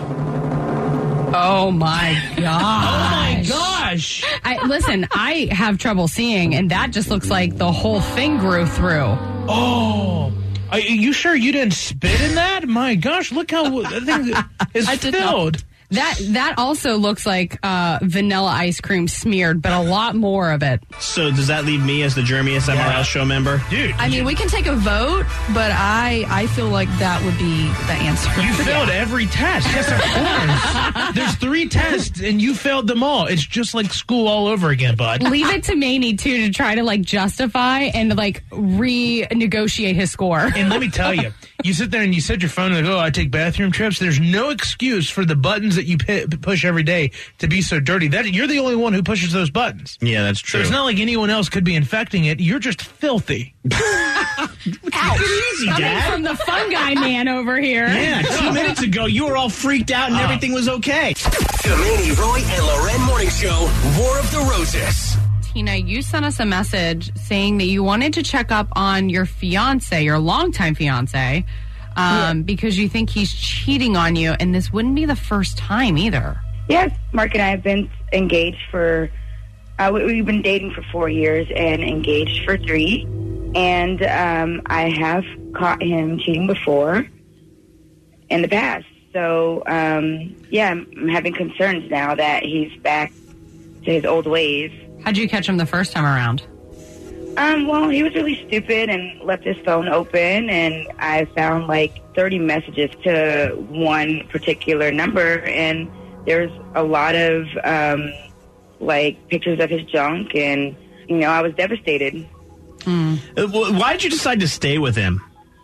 [SPEAKER 5] Oh my gosh.
[SPEAKER 4] Oh my gosh.
[SPEAKER 5] I, listen, I have trouble seeing, and that just looks like the whole thing grew through.
[SPEAKER 4] Oh. Are you sure you didn't spit in that? My gosh, look how the thing is
[SPEAKER 12] I did
[SPEAKER 4] filled.
[SPEAKER 12] not.
[SPEAKER 5] That that also looks like uh, vanilla ice cream smeared, but a lot more of it.
[SPEAKER 3] So does that leave me as the germiest M R L
[SPEAKER 4] Yeah.
[SPEAKER 3] show member?
[SPEAKER 4] Dude,
[SPEAKER 12] I mean, we can take a vote, but I I feel like that would be the answer.
[SPEAKER 4] you failed every test. Yes, of course. There's three tests, and you failed them all. It's just like school all over again, bud.
[SPEAKER 5] Leave it to Manny, too, to try to, like, justify and, like, renegotiate his score.
[SPEAKER 4] And let me tell you, you sit there and you set your phone and like, oh, I take bathroom trips. There's no excuse for the buttons that you p- push every day to be so dirty. That you're the only one who pushes those buttons.
[SPEAKER 3] Yeah, that's
[SPEAKER 4] So
[SPEAKER 3] true.
[SPEAKER 4] it's not like anyone else could be infecting it. You're just filthy.
[SPEAKER 5] Ouch.
[SPEAKER 3] Easy,
[SPEAKER 5] Coming
[SPEAKER 3] Dad.
[SPEAKER 5] from the fungi man over here.
[SPEAKER 3] Yeah, two minutes ago, you were all freaked out and everything was okay.
[SPEAKER 2] The Manny, Roy, and Loren Morning Show, War of the Roses.
[SPEAKER 5] Tina, you sent us a message saying that you wanted to check up on your fiance, your longtime fiance, um, yeah. because you think he's cheating on you, and this wouldn't be the first time either.
[SPEAKER 14] Yes, Mark and I have been engaged for, uh, we've been dating for four years and engaged for three, and um, I have caught him cheating before in the past. So, um, yeah, I'm having concerns now that he's back to his old ways.
[SPEAKER 5] How'd you catch him the first time around?
[SPEAKER 14] Um, well, he was really stupid and left his phone open, and I found like thirty messages to one particular number, and there's a lot of, um, like, pictures of his junk, and, you know, I was devastated.
[SPEAKER 3] Mm. Why did you decide to stay with him?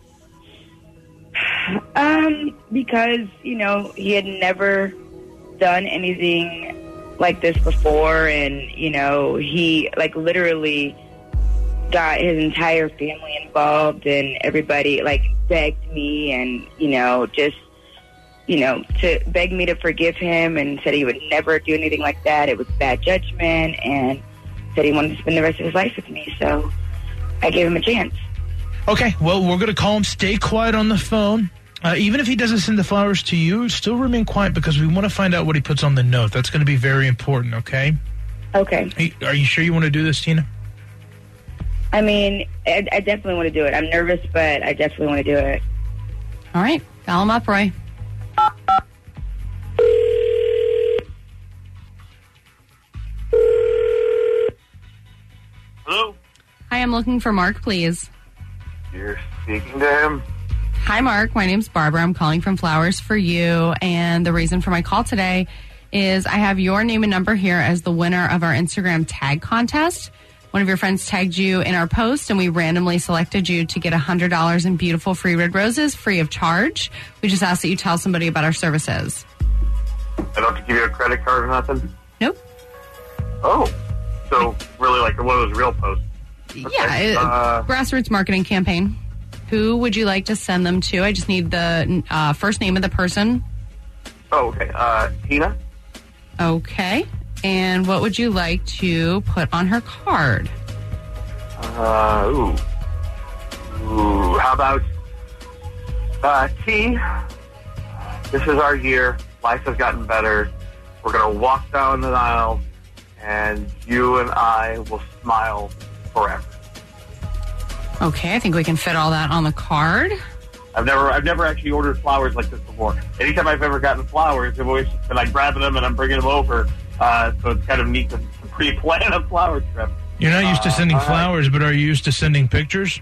[SPEAKER 14] Um, because, you know, he had never done anything like this before, and, you know, he, like, literally got his entire family involved, and everybody, like, begged me and, you know, just, you know, to beg me to forgive him, and said he would never do anything like that. It was bad judgment, and said he wanted to spend the rest of his life with me, so I gave him a chance.
[SPEAKER 4] Okay, well, we're going to call him. Stay quiet on the phone. Uh, even if he doesn't send the flowers to you, still remain quiet because we want to find out what he puts on the note. That's going to be very important, okay?
[SPEAKER 14] Okay.
[SPEAKER 4] Hey, are you sure you want to do this, Tina?
[SPEAKER 14] I mean, I, I definitely want to do it. I'm nervous, but I definitely want to do it.
[SPEAKER 5] All right. Dial him up, Roy.
[SPEAKER 15] Hello?
[SPEAKER 5] Hi, I'm looking for Mark, please.
[SPEAKER 15] You're speaking to him?
[SPEAKER 5] Hi, Mark. My name's Barbara. I'm calling from Flowers for You, and the reason for my call today is I have your name and number here as the winner of our Instagram tag contest. One of your friends tagged you in our post, and we randomly selected you to get one hundred dollars in beautiful free red roses free of charge. We just ask that you tell somebody about our services.
[SPEAKER 15] I don't have to give you a credit card or nothing?
[SPEAKER 5] Nope.
[SPEAKER 15] Oh, so really like one of those real posts. Okay.
[SPEAKER 5] Yeah,
[SPEAKER 15] uh,
[SPEAKER 5] grassroots marketing campaign. Who would you like to send them to? I just need the uh, first name of the person.
[SPEAKER 15] Oh, okay. Uh, Tina?
[SPEAKER 5] Okay. And what would you like to put on her card?
[SPEAKER 15] Uh, ooh. Ooh, how about, uh, T, this is our year. Life has gotten better. We're going to walk down the aisle, and you and I will smile forever.
[SPEAKER 5] Okay, I think we can fit all that on the card.
[SPEAKER 15] I've never, I've never actually ordered flowers like this before. Anytime I've ever gotten flowers, I've always been like grabbing them and I'm bringing them over. Uh, so it's kind of neat to, to pre-plan a flower trip.
[SPEAKER 4] You're not used to sending uh, flowers, but are you used to sending pictures?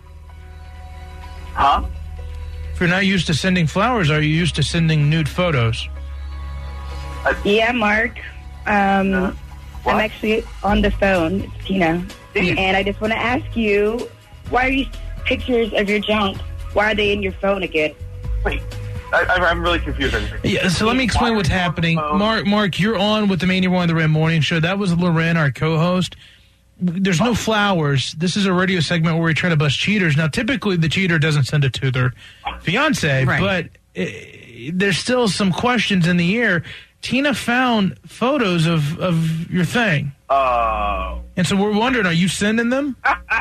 [SPEAKER 15] Huh?
[SPEAKER 4] If you're not used to sending flowers, are you used to sending nude photos?
[SPEAKER 14] Uh, yeah, Mark. Um, uh, I'm actually on the phone. It's Tina. And I just want to ask you, why are these pictures of your junk? Why are they in your phone again?
[SPEAKER 15] Wait, I, I'm really confused.
[SPEAKER 4] Yeah, so let me explain what's happening. Mark, Mark, you're on with the Mania One the Red Morning Show. That was Loren, our co-host. There's no flowers. This is a radio segment where we try to bust cheaters. Now, typically, the cheater doesn't send it to their fiance, right. but it, there's still some questions in the air. Tina found photos of, of your thing.
[SPEAKER 15] Oh.
[SPEAKER 4] And so we're wondering, are you sending them?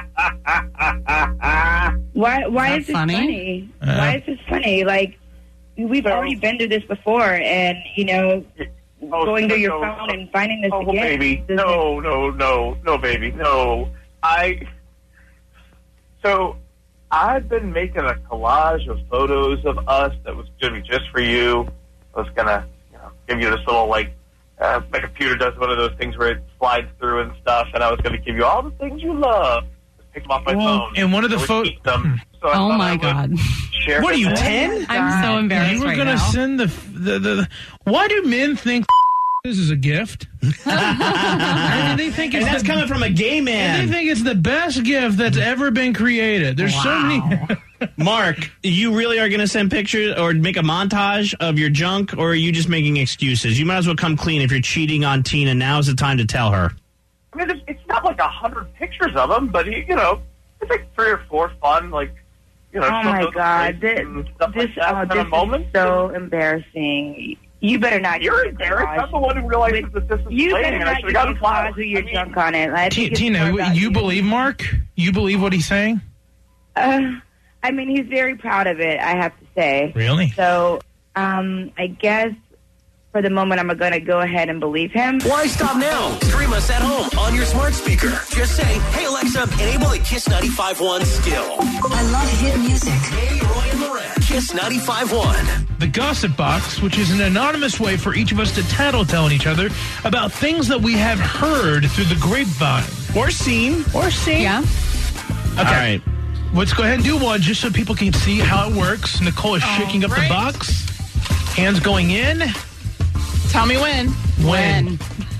[SPEAKER 14] Why Why
[SPEAKER 5] is,
[SPEAKER 14] is this
[SPEAKER 5] funny?
[SPEAKER 14] funny?
[SPEAKER 4] Uh,
[SPEAKER 14] why is this funny? Like, we've already been through this before, and, you know,
[SPEAKER 15] oh,
[SPEAKER 14] going through
[SPEAKER 15] no,
[SPEAKER 14] your
[SPEAKER 15] no,
[SPEAKER 14] phone and finding this
[SPEAKER 15] oh,
[SPEAKER 14] again.
[SPEAKER 15] baby. No, no, no, no, baby. No. I... So, I've been making a collage of photos of us that was going to be just for you. I was going to, you know, give you this little, like, uh, my computer does one of those things where it slides through and stuff, and I was going to give you all the things you love. Just pick them off my
[SPEAKER 4] well,
[SPEAKER 15] phone.
[SPEAKER 4] And one of the photos...
[SPEAKER 15] So
[SPEAKER 5] oh, my God.
[SPEAKER 3] What are you, ten?
[SPEAKER 5] I'm so embarrassed
[SPEAKER 4] You were
[SPEAKER 5] right
[SPEAKER 4] going to
[SPEAKER 5] now.
[SPEAKER 4] send the, the, the, the... Why do men think this is a gift? and they think it's
[SPEAKER 3] and that's
[SPEAKER 4] the,
[SPEAKER 3] coming from a gay man.
[SPEAKER 4] And they think it's the best gift that's ever been created. There's
[SPEAKER 3] wow.
[SPEAKER 4] so many...
[SPEAKER 3] Mark, you really are going to send pictures or make a montage of your junk, or are you just making excuses? You might as well come clean. If you're cheating on Tina, now's the time to tell her.
[SPEAKER 15] I mean, it's, it's not like a hundred pictures of them, but, you know, it's like three or four fun, like, you know.
[SPEAKER 14] Oh, my God. This,
[SPEAKER 15] stuff
[SPEAKER 14] this,
[SPEAKER 15] like that
[SPEAKER 14] oh,
[SPEAKER 15] kind
[SPEAKER 14] this
[SPEAKER 15] of moment.
[SPEAKER 14] is so embarrassing. You better not.
[SPEAKER 15] You're embarrassed. I'm the one who realizes that this is
[SPEAKER 14] You
[SPEAKER 15] playing.
[SPEAKER 14] better
[SPEAKER 15] and I
[SPEAKER 14] not
[SPEAKER 15] should have
[SPEAKER 14] use
[SPEAKER 15] gotten
[SPEAKER 14] Claus or you're
[SPEAKER 15] I mean,
[SPEAKER 14] drunk on it. I
[SPEAKER 4] T-
[SPEAKER 14] think it's
[SPEAKER 4] Tina,
[SPEAKER 14] more
[SPEAKER 4] you,
[SPEAKER 14] about
[SPEAKER 4] you believe Mark? You believe what he's saying?
[SPEAKER 14] Uh, I mean, he's very proud of it, I have to say.
[SPEAKER 4] Really?
[SPEAKER 14] So, um, I guess for the moment, I'm going to go ahead and believe him.
[SPEAKER 2] Why stop now? Stream us at home on your smart speaker. Just say, hey, Alexa, enable the Kiss ninety-five point one skill.
[SPEAKER 16] I love hit music.
[SPEAKER 2] Hey, Roy and Loren. Kiss ninety-five point one.
[SPEAKER 4] The Gossip Box, which is an anonymous way for each of us to tattletale each other about things that we have heard through the grapevine.
[SPEAKER 3] Or seen.
[SPEAKER 4] Or seen.
[SPEAKER 5] Yeah.
[SPEAKER 4] Okay.
[SPEAKER 3] All right.
[SPEAKER 4] Let's go ahead and do one just so people can see how it works. Nicole is shaking up the
[SPEAKER 5] right.
[SPEAKER 4] box. Hands going in.
[SPEAKER 17] Tell me when.
[SPEAKER 4] When?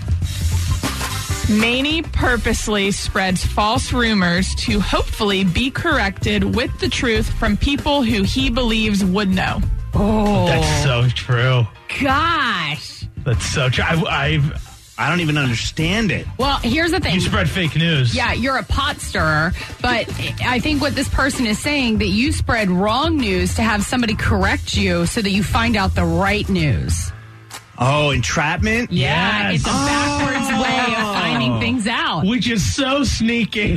[SPEAKER 17] Manny purposely spreads false rumors to hopefully be corrected with the truth from people who he believes would know.
[SPEAKER 5] Oh.
[SPEAKER 4] That's so true.
[SPEAKER 5] Gosh.
[SPEAKER 4] That's so true. I, I've...
[SPEAKER 3] I don't even understand it.
[SPEAKER 5] Well, here's the thing.
[SPEAKER 4] You spread fake news.
[SPEAKER 5] Yeah, you're a pot stirrer, but I think what this person is saying that you spread wrong news to have somebody correct you so that you find out the right news.
[SPEAKER 3] Oh, entrapment?
[SPEAKER 5] Yeah,
[SPEAKER 4] Yes.
[SPEAKER 5] it's a backwards
[SPEAKER 3] Oh.
[SPEAKER 5] way of finding things out.
[SPEAKER 4] Which is so sneaky.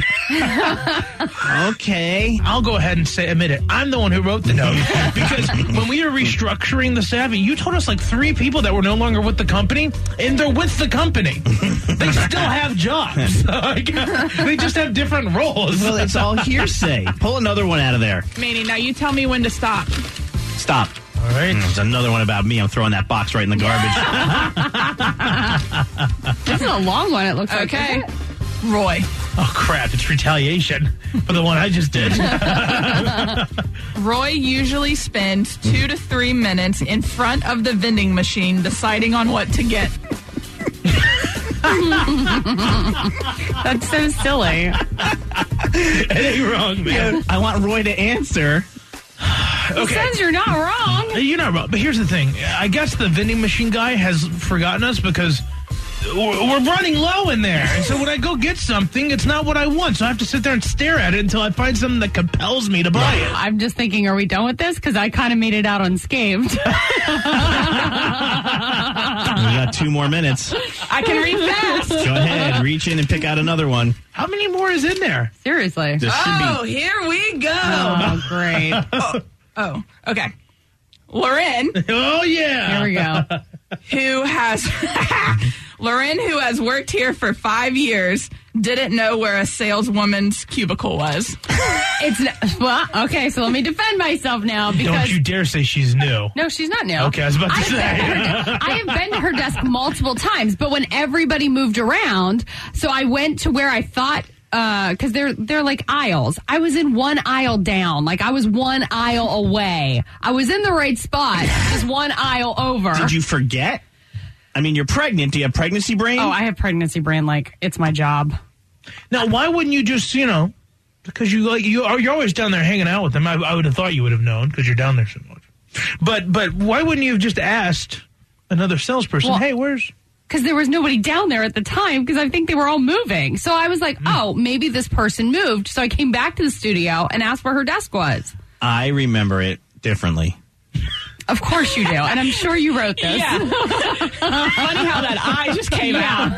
[SPEAKER 3] Okay.
[SPEAKER 4] I'll go ahead and say, admit it. I'm the one who wrote the note. Because when we were restructuring the Savvy, you told us like three people that were no longer with the company, and they're with the company. They still have jobs. Like, they just have different roles.
[SPEAKER 3] Well, it's all hearsay. Pull another one out of there.
[SPEAKER 17] Manny, now you tell me when to stop.
[SPEAKER 3] Stop.
[SPEAKER 4] All right.
[SPEAKER 3] Mm, there's another one about me. I'm throwing that box right in the garbage.
[SPEAKER 5] This is a long one, it looks like.
[SPEAKER 17] Okay. Roy.
[SPEAKER 4] Oh, crap. It's retaliation for the one I just did.
[SPEAKER 17] Roy usually spends two to three minutes in front of the vending machine deciding on what to get.
[SPEAKER 5] That's so silly.
[SPEAKER 4] It ain't wrong, man.
[SPEAKER 3] I want Roy to answer.
[SPEAKER 5] It says you're not wrong.
[SPEAKER 4] You're not wrong. But here's the thing. I guess the vending machine guy has forgotten us because we're running low in there. And so when I go get something, it's not what I want. So I have to sit there and stare at it until I find something that compels me to buy it.
[SPEAKER 5] I'm just thinking, are we done with this? Because I kind of made it out unscathed.
[SPEAKER 3] We got two more minutes.
[SPEAKER 17] I can read fast.
[SPEAKER 3] Go ahead. Reach in and pick out another one.
[SPEAKER 4] How many more is in there?
[SPEAKER 5] Seriously.
[SPEAKER 3] There should
[SPEAKER 17] Oh,
[SPEAKER 3] be.
[SPEAKER 17] here we go.
[SPEAKER 5] Oh, great.
[SPEAKER 17] oh, oh, okay. Loren.
[SPEAKER 4] Oh, yeah.
[SPEAKER 5] Here we go.
[SPEAKER 17] Who has Loren, who has worked here for five years, didn't know where a saleswoman's cubicle was.
[SPEAKER 5] It's well, okay. So let me defend myself now because
[SPEAKER 4] Don't you dare say she's new.
[SPEAKER 5] no, she's not new.
[SPEAKER 4] Okay, I was about to
[SPEAKER 5] I've
[SPEAKER 4] say.
[SPEAKER 5] been to her de- I have been to her desk multiple times, but when everybody moved around, so I went to where I thought. Because uh, they're they're like aisles. I was in one aisle down. Like I was one aisle away. I was in the right spot, just one aisle over.
[SPEAKER 3] Did you forget? I mean, you're pregnant. Do you have pregnancy brain?
[SPEAKER 5] Oh, I have pregnancy brain. Like it's my job.
[SPEAKER 4] Now, why wouldn't you just, you know, because you like you are you're always down there hanging out with them. I, I would have thought you would have known because you're down there so much. But but why wouldn't you have just asked another salesperson?
[SPEAKER 5] Well,
[SPEAKER 4] hey, where's?
[SPEAKER 5] Because there was nobody down there at the time because I think they were all moving. So I was like,
[SPEAKER 4] Hmm.
[SPEAKER 5] oh, maybe this person moved. So I came back to the studio and asked where her desk was.
[SPEAKER 3] I remember it differently.
[SPEAKER 5] Of course you do. And I'm sure you wrote this.
[SPEAKER 17] Yeah. Funny how that eye just came out.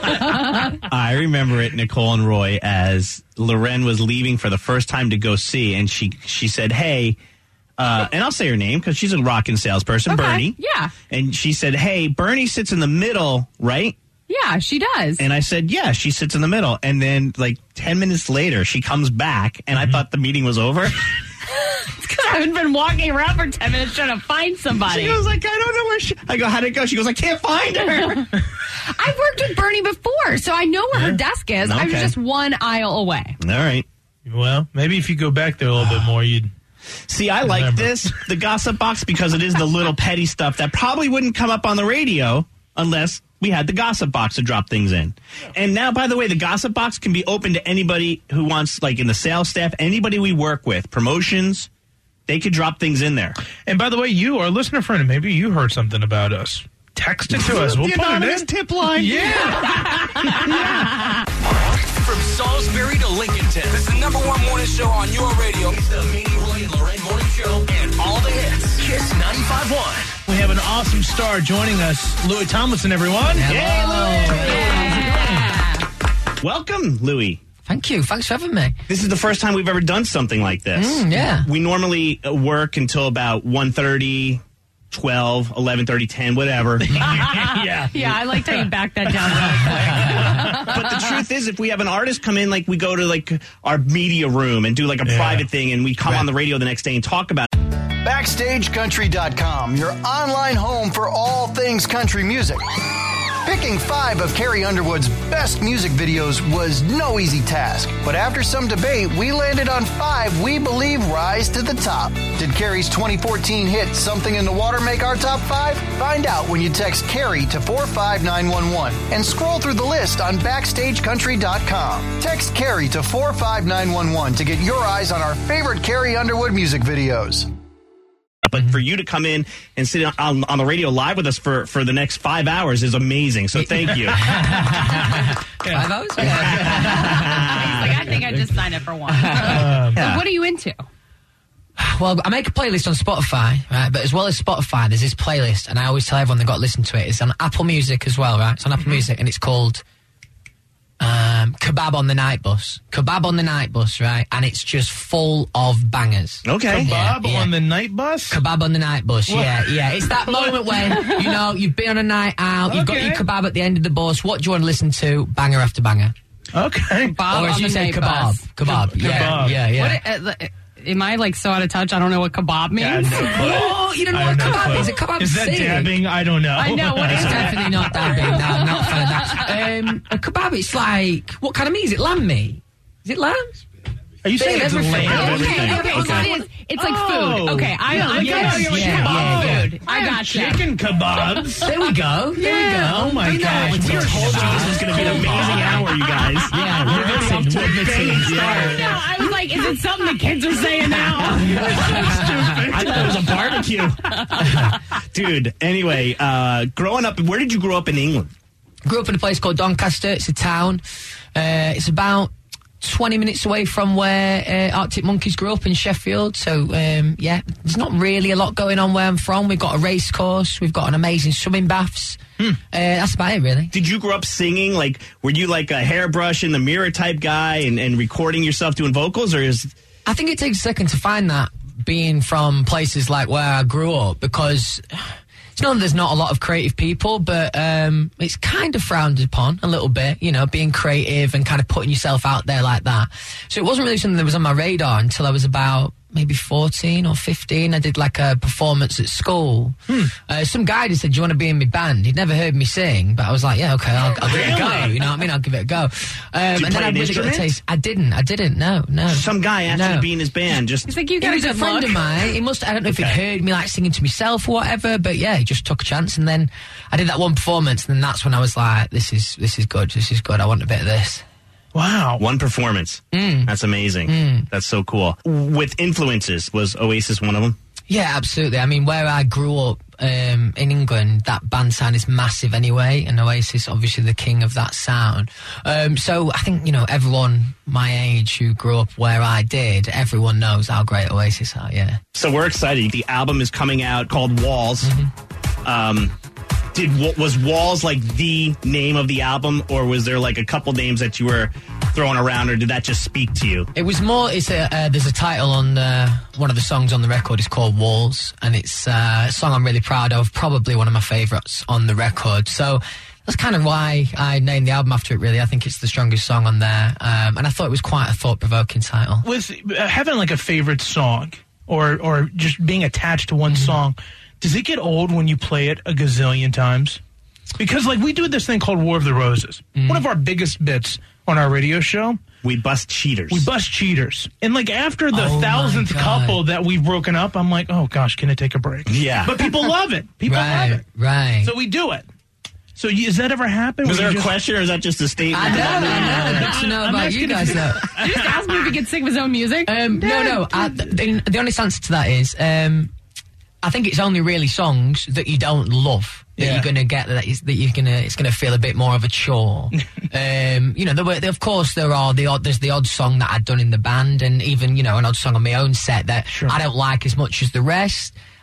[SPEAKER 3] I remember it, Nicole and Roy, as Loren was leaving for the first time to go see, and she she said, hey, uh, and I'll say her name because she's a rockin' salesperson,
[SPEAKER 5] Okay,
[SPEAKER 3] Bernie.
[SPEAKER 5] yeah.
[SPEAKER 3] And she said, hey, Bernie sits in the middle, right?
[SPEAKER 5] Yeah, she does.
[SPEAKER 3] And I said, yeah, she sits in the middle. And then, like, ten minutes later, she comes back, and I thought the meeting was over.
[SPEAKER 5] It's because I haven't been walking around for ten minutes trying to find somebody.
[SPEAKER 3] She goes like, I don't know where she... I go, how'd it go? She goes, I can't find her.
[SPEAKER 5] I've worked with Bernie before, so I know where her desk is. I was
[SPEAKER 3] Okay.
[SPEAKER 5] just one aisle away.
[SPEAKER 3] All right.
[SPEAKER 4] Well, maybe if you go back there a little bit more, you'd...
[SPEAKER 3] See, I like
[SPEAKER 4] Remember.
[SPEAKER 3] this, the gossip box, because it is the little petty stuff that probably wouldn't come up on the radio unless we had the gossip box to drop things in. And now, by the way, the gossip box can be open to anybody who wants, like in the sales staff, anybody we work with, promotions, they could drop things in there.
[SPEAKER 4] And by the way, you, our listener friend, maybe you heard something about us. Text it to us. We'll
[SPEAKER 3] The
[SPEAKER 4] put it
[SPEAKER 3] anonymous
[SPEAKER 4] in.
[SPEAKER 3] tip line.
[SPEAKER 4] Yeah.
[SPEAKER 2] From Salisbury to Lincolnton, this is the number one morning show on your radio. It's the Manny, Roy, and Loren Morning Show and all the hits. Kiss ninety-five point one.
[SPEAKER 4] We have an awesome star joining us, Louis Tomlinson, everyone.
[SPEAKER 3] Hey, Louis. Welcome, Louis.
[SPEAKER 16] Thank you. Thanks for having me.
[SPEAKER 3] This is the first time we've ever done something like this.
[SPEAKER 16] Mm, yeah.
[SPEAKER 3] We normally work until about one thirty, twelve, eleven thirty, ten, whatever.
[SPEAKER 4] yeah.
[SPEAKER 5] Yeah, I liked how you backed that down real quick.
[SPEAKER 3] But the truth is, if we have an artist come in, like we go to like our media room and do like a yeah. private thing, and we come right. on the radio the next day and talk about it.
[SPEAKER 13] Backstage Country dot com, your online home for all things country music. Picking five of Carrie Underwood's best music videos was no easy task, but after some debate, we landed on five we believe rise to the top. Did Carrie's twenty fourteen hit Something in the Water make our top five? Find out when you text Carrie to four five nine one one and scroll through the list on Backstage Country dot com. Text Carrie to four five nine one one to get your eyes on our favorite Carrie Underwood music videos.
[SPEAKER 3] But for you to come in and sit on, on the radio live with us for, for the next five hours is amazing. So thank you.
[SPEAKER 16] Five hours?
[SPEAKER 5] He's like, I think I just signed up for one. Um, so what are you into?
[SPEAKER 16] Well, I make a playlist on Spotify, right? But as well as Spotify, there's this playlist, and I always tell everyone they've got to listen to it. It's on Apple Music as well, right? It's on Apple mm-hmm. Music, and it's called um, Kebab on the Night Bus. Kebab on the Night Bus, right? And it's just full of bangers.
[SPEAKER 3] Okay.
[SPEAKER 4] Kebab
[SPEAKER 16] yeah, yeah.
[SPEAKER 4] on the Night Bus?
[SPEAKER 16] Kebab on the Night Bus,
[SPEAKER 4] what?
[SPEAKER 16] yeah, yeah. It's that moment when, you know, you've been on a night out, you've okay. got your kebab at the end of the bus. What do you want to listen to? Banger after banger.
[SPEAKER 4] Okay.
[SPEAKER 5] Kebab
[SPEAKER 16] or as
[SPEAKER 5] on
[SPEAKER 16] you
[SPEAKER 5] the
[SPEAKER 16] say,
[SPEAKER 5] night
[SPEAKER 16] kebab.
[SPEAKER 5] Bus.
[SPEAKER 16] Kebab.
[SPEAKER 4] Kebab.
[SPEAKER 16] Yeah, yeah, yeah.
[SPEAKER 5] What, uh, am I like so out of touch? I don't know what kebab means.
[SPEAKER 4] Yeah, no,
[SPEAKER 16] oh, you don't know what
[SPEAKER 4] no
[SPEAKER 16] kebab
[SPEAKER 4] clue.
[SPEAKER 16] is? A kebab
[SPEAKER 4] is that
[SPEAKER 16] sing.
[SPEAKER 4] dabbing? I don't know.
[SPEAKER 5] I know. What is
[SPEAKER 16] It's
[SPEAKER 5] that?
[SPEAKER 16] definitely not dabbing. No, I'm not a fan of that. Um, a kebab, it's like, what kind of meat? Is it lamb meat? Is it lamb?
[SPEAKER 4] Are you saying it's
[SPEAKER 16] everything.
[SPEAKER 4] lamb?
[SPEAKER 5] Okay, okay,
[SPEAKER 3] Okay.
[SPEAKER 5] so it is. It's like
[SPEAKER 4] Oh.
[SPEAKER 5] food. Okay, I, I
[SPEAKER 16] yes,
[SPEAKER 5] got you.
[SPEAKER 16] yeah,
[SPEAKER 5] Kebab
[SPEAKER 16] yeah, yeah.
[SPEAKER 5] food. I got
[SPEAKER 4] Chicken kebabs.
[SPEAKER 16] There we go. There
[SPEAKER 4] Yeah.
[SPEAKER 16] we go.
[SPEAKER 4] Oh my
[SPEAKER 16] I know
[SPEAKER 4] gosh.
[SPEAKER 16] what
[SPEAKER 3] We
[SPEAKER 16] we're
[SPEAKER 3] were told
[SPEAKER 16] talking
[SPEAKER 3] this was
[SPEAKER 16] about.
[SPEAKER 3] going to be an amazing hour, you guys.
[SPEAKER 16] Yeah,
[SPEAKER 3] We're
[SPEAKER 16] we're
[SPEAKER 3] already
[SPEAKER 16] missing,
[SPEAKER 3] off to a
[SPEAKER 16] we're
[SPEAKER 3] banging
[SPEAKER 16] missing.
[SPEAKER 3] start.
[SPEAKER 5] No, I was like, is it something the kids are saying now?
[SPEAKER 3] I thought it was a barbecue. Dude, anyway, uh, growing up, where did you grow up in England?
[SPEAKER 16] Grew up in a place called Doncaster. It's a town. Uh, it's about twenty minutes away from where uh, Arctic Monkeys grew up in Sheffield. So, um, yeah, there's not really a lot going on where I'm from. We've got a race course. We've got an amazing swimming baths. Hmm. Uh, that's about it, really.
[SPEAKER 3] Did you grow up singing? Like, were you like a hairbrush in the mirror type guy and, and recording yourself doing vocals, or is...
[SPEAKER 16] I think it takes a second to find that, being from places like where I grew up, because it's not that there's not a lot of creative people, but um, it's kind of frowned upon a little bit, you know, being creative and kind of putting yourself out there like that. So it wasn't really something that was on my radar until I was about maybe fourteen or fifteen. I did like a performance at school. Hmm. Uh, some guy just said, do you want to be in my band? He'd never heard me sing, but I was like, yeah, okay, I'll, I'll give it a go. You know what I mean? I'll give it a go. Um,
[SPEAKER 3] Did you
[SPEAKER 16] and
[SPEAKER 3] play
[SPEAKER 16] then I
[SPEAKER 3] an
[SPEAKER 16] really
[SPEAKER 3] instrument?
[SPEAKER 16] got a taste. I didn't. I didn't. No, no.
[SPEAKER 3] Some guy asked
[SPEAKER 16] no.
[SPEAKER 3] you to be in his band. Just
[SPEAKER 5] He's like, you
[SPEAKER 16] He
[SPEAKER 5] got
[SPEAKER 16] was
[SPEAKER 5] a
[SPEAKER 16] a
[SPEAKER 5] good
[SPEAKER 16] friend
[SPEAKER 5] look.
[SPEAKER 16] of mine. He must. I don't know if
[SPEAKER 3] Okay.
[SPEAKER 16] he'd heard me like singing to myself or whatever, but yeah, he just took a chance. And then I did that one performance, and then that's when I was like, "This is this is good. This is good. I want a bit of this."
[SPEAKER 4] Wow.
[SPEAKER 3] One performance.
[SPEAKER 16] Mm.
[SPEAKER 3] That's amazing.
[SPEAKER 16] Mm.
[SPEAKER 3] That's so cool. With influences, was Oasis one of them?
[SPEAKER 16] Yeah, absolutely. I mean, where I grew up um, in England, that band sound is massive anyway, and Oasis, obviously the king of that sound. Um, so I think, you know, everyone my age who grew up where I did, everyone knows how great Oasis are, yeah.
[SPEAKER 3] So we're excited. The album is coming out called Walls.
[SPEAKER 16] Mm-hmm.
[SPEAKER 3] Um, did was Walls like the name of the album, or was there like a couple names that you were throwing around, or did that just speak to you?
[SPEAKER 16] It was more, it's a, uh, there's a title on uh, one of the songs on the record. It's called Walls, and it's uh, a song I'm really proud of, probably one of my favourites on the record. So that's kind of why I named the album after it, really. I think it's the strongest song on there, um, and I thought it was quite a thought-provoking title.
[SPEAKER 4] With uh, having like a favorite song, or, or just being attached to one
[SPEAKER 16] Mm-hmm.
[SPEAKER 4] song, does it get old when you play it a gazillion times? Because, like, we do this thing called War of the Roses.
[SPEAKER 16] Mm.
[SPEAKER 4] One of our biggest bits on our radio show.
[SPEAKER 3] We bust cheaters.
[SPEAKER 4] We bust cheaters. And, like, after the
[SPEAKER 16] Oh, my
[SPEAKER 4] thousandth
[SPEAKER 16] God.
[SPEAKER 4] couple that we've broken up, I'm like, oh, gosh, can I take a break?
[SPEAKER 3] Yeah.
[SPEAKER 4] But people love it. People
[SPEAKER 16] right,
[SPEAKER 4] love it.
[SPEAKER 16] right.
[SPEAKER 4] So we do it. So you, has that ever happened?
[SPEAKER 3] Was
[SPEAKER 4] where
[SPEAKER 3] there
[SPEAKER 4] you
[SPEAKER 3] a
[SPEAKER 4] just-
[SPEAKER 3] question, or is that just a statement?
[SPEAKER 16] I know, I know. I'd like to know
[SPEAKER 4] I'm
[SPEAKER 16] about you
[SPEAKER 4] asking
[SPEAKER 16] guys,
[SPEAKER 4] if-
[SPEAKER 16] though.
[SPEAKER 5] Did you just ask me if he gets sick of his own music?
[SPEAKER 16] Um, no, no. I, the, the honest answer to that is, um, I think it's only really songs that you don't love that
[SPEAKER 4] Yeah.
[SPEAKER 16] you're going to get that, is, that you're going to. It's going to feel a bit more of a chore. um, you know, there were, of course, there are the odd. There's the odd song that I'd done in the band, and even you know an odd song on my own set that
[SPEAKER 4] Sure.
[SPEAKER 16] I don't like as much as the rest.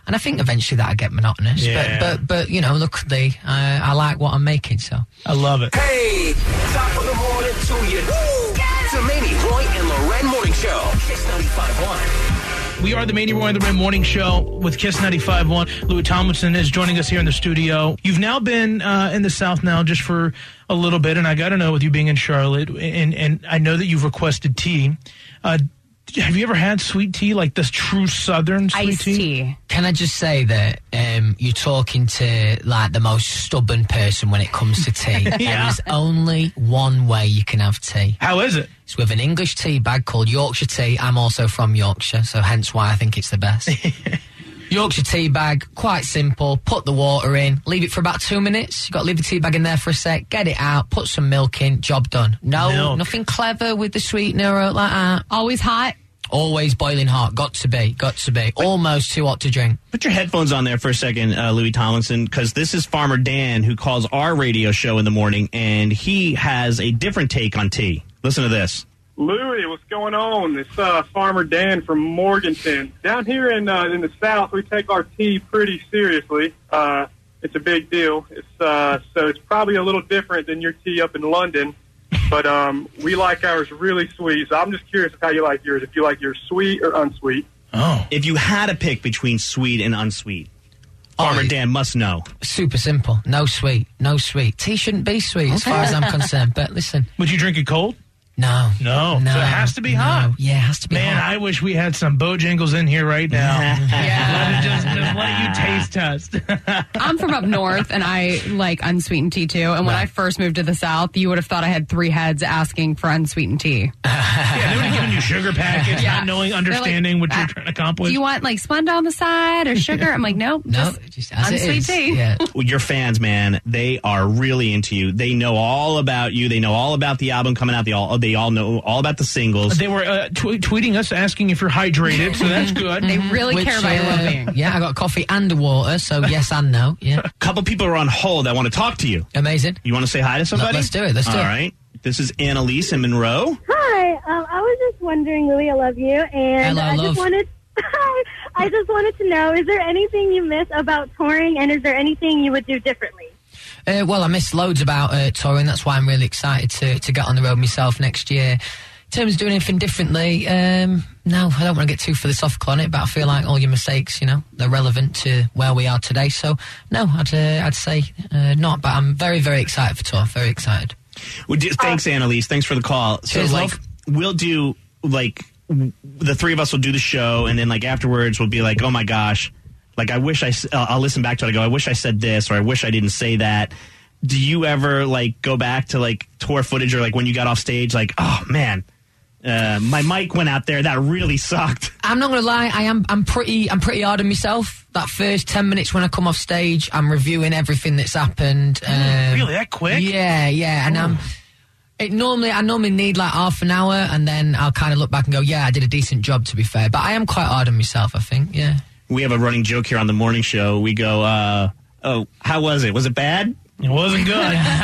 [SPEAKER 16] And I think eventually that'll get monotonous.
[SPEAKER 4] Yeah.
[SPEAKER 16] But, but, but, you know, luckily, I, I like what I'm making, so.
[SPEAKER 4] I love it.
[SPEAKER 2] Hey, top of the morning to you. It's the Manny, Roy, and Loren Morning Show. Kiss ninety-five point one.
[SPEAKER 4] We are the Manny, Roy, and Loren Morning Show with Kiss ninety-five point one. Louis Tomlinson is joining us here in the studio. You've now been uh, in the South now just for a little bit, and I got to know, with you being in Charlotte, and, and I know that you've requested tea. Uh, have you ever had sweet tea, like this true Southern sweet
[SPEAKER 5] Iced
[SPEAKER 4] tea?
[SPEAKER 5] tea.
[SPEAKER 16] Can I just say that um, you're talking to, like, the most stubborn person when it comes to tea.
[SPEAKER 4] Yeah.
[SPEAKER 16] There is only one way you can have tea.
[SPEAKER 4] How is it?
[SPEAKER 16] It's with an English tea bag called Yorkshire tea. I'm also from Yorkshire, so hence why I think it's the best. Yorkshire tea bag, quite simple. Put the water in, leave it for about two minutes. You've got to leave the tea bag in there for a sec, get it out, put some milk in, job done. No,
[SPEAKER 4] Milk.
[SPEAKER 16] nothing clever with the sweetener or like that.
[SPEAKER 5] Always hot.
[SPEAKER 16] Always boiling hot. Got to be, got to be. Almost too hot to drink.
[SPEAKER 3] Put your headphones on there for a second, uh, Louis Tomlinson, because this is Farmer Dan, who calls our radio show in the morning, and he has a different take on tea. Listen to this.
[SPEAKER 18] Louis, what's going on? It's uh, Farmer Dan from Morganton. Down here in uh, in the South, we take our tea pretty seriously. Uh, it's a big deal. It's uh, so it's probably a little different than your tea up in London, but um, we like ours really sweet. So I'm just curious of how you like yours. If you like yours sweet or unsweet.
[SPEAKER 3] Oh. If you had to pick between sweet and unsweet, Farmer
[SPEAKER 16] Oh,
[SPEAKER 3] Dan must know.
[SPEAKER 16] Super simple. No sweet. No sweet. Tea shouldn't be sweet as far as I'm concerned. But listen.
[SPEAKER 4] Would you drink it cold?
[SPEAKER 16] No.
[SPEAKER 4] No.
[SPEAKER 16] No.
[SPEAKER 4] So it has to be
[SPEAKER 16] No.
[SPEAKER 4] hot.
[SPEAKER 16] Yeah, it has to be
[SPEAKER 4] Man,
[SPEAKER 16] hot.
[SPEAKER 4] I wish we had some Bojangles in here right now.
[SPEAKER 5] Yeah.
[SPEAKER 4] Let it just, just let you taste test.
[SPEAKER 5] I'm from up north, and I like unsweetened tea, too. And when I first moved to the South, you would have thought I had three heads asking for unsweetened tea.
[SPEAKER 4] Yeah, they would have given you sugar packets,
[SPEAKER 5] Yeah.
[SPEAKER 4] not knowing,
[SPEAKER 5] They're
[SPEAKER 4] understanding
[SPEAKER 5] like,
[SPEAKER 4] what you're
[SPEAKER 5] uh,
[SPEAKER 4] trying to accomplish.
[SPEAKER 5] Do you want, like, Splenda on the side or sugar? I'm like, nope,
[SPEAKER 16] No,
[SPEAKER 5] just,
[SPEAKER 16] just as it
[SPEAKER 5] unsweet
[SPEAKER 16] is.
[SPEAKER 5] tea.
[SPEAKER 16] Yeah.
[SPEAKER 3] Well, your fans, man, they are really into you. They know all about you. They know all about the album coming out. They all they all know all about the singles.
[SPEAKER 4] They were uh, tw- tweeting us asking if you're hydrated, so that's good.
[SPEAKER 5] They really
[SPEAKER 16] Which,
[SPEAKER 5] care about your
[SPEAKER 16] uh,
[SPEAKER 5] well-being.
[SPEAKER 16] Yeah, I got coffee and water, so yes and no. Yeah.
[SPEAKER 3] A couple people are on hold. I want to talk to you.
[SPEAKER 16] Amazing.
[SPEAKER 3] You want to say hi to somebody?
[SPEAKER 16] Let's do it. Let's do
[SPEAKER 3] All
[SPEAKER 16] it.
[SPEAKER 3] right. This is Annalise in Monroe.
[SPEAKER 19] Hi, um, I was just wondering, Louis, I love you, and
[SPEAKER 16] Hello,
[SPEAKER 19] I
[SPEAKER 16] love.
[SPEAKER 19] just wanted, hi, I just wanted to know: is there anything you miss about touring, and is there anything you would do differently?
[SPEAKER 16] Uh, well, I miss loads about uh, touring. That's why I'm really excited to, to get on the road myself next year. In terms of doing anything differently, um, no, I don't want to get too philosophical on it, but I feel like all your mistakes, you know, they're relevant to where we are today. So, no, I'd, uh, I'd say uh, not, but I'm very, very excited for tour. Very excited.
[SPEAKER 3] Well, d- thanks, Annalise. Thanks for the call. So,
[SPEAKER 16] Cheers,
[SPEAKER 3] like,
[SPEAKER 16] love.
[SPEAKER 3] we'll do, like, w- the three of us will do the show, and then, like, afterwards we'll be like, oh, my gosh, like, I wish I, s- uh, I'll listen back to it. I go, I wish I said this, or I wish I didn't say that. Do you ever, like, go back to, like, tour footage or, like, when you got off stage, like, oh, man, uh, my mic went out there. That really sucked.
[SPEAKER 16] I'm not gonna lie, I am. I'm pretty. I'm pretty hard on myself. That first ten minutes when I come off stage, I'm reviewing everything that's happened. Um,
[SPEAKER 4] Really, that quick?
[SPEAKER 16] Yeah, yeah. And I'm. It normally, I normally need like half an hour, and then I'll kind of look back and go, "Yeah, I did a decent job." To be fair, but I am quite hard on myself. I think. Yeah.
[SPEAKER 3] We have a running joke here on the morning show. We go, uh, oh, how was it? Was it bad?
[SPEAKER 4] It wasn't good.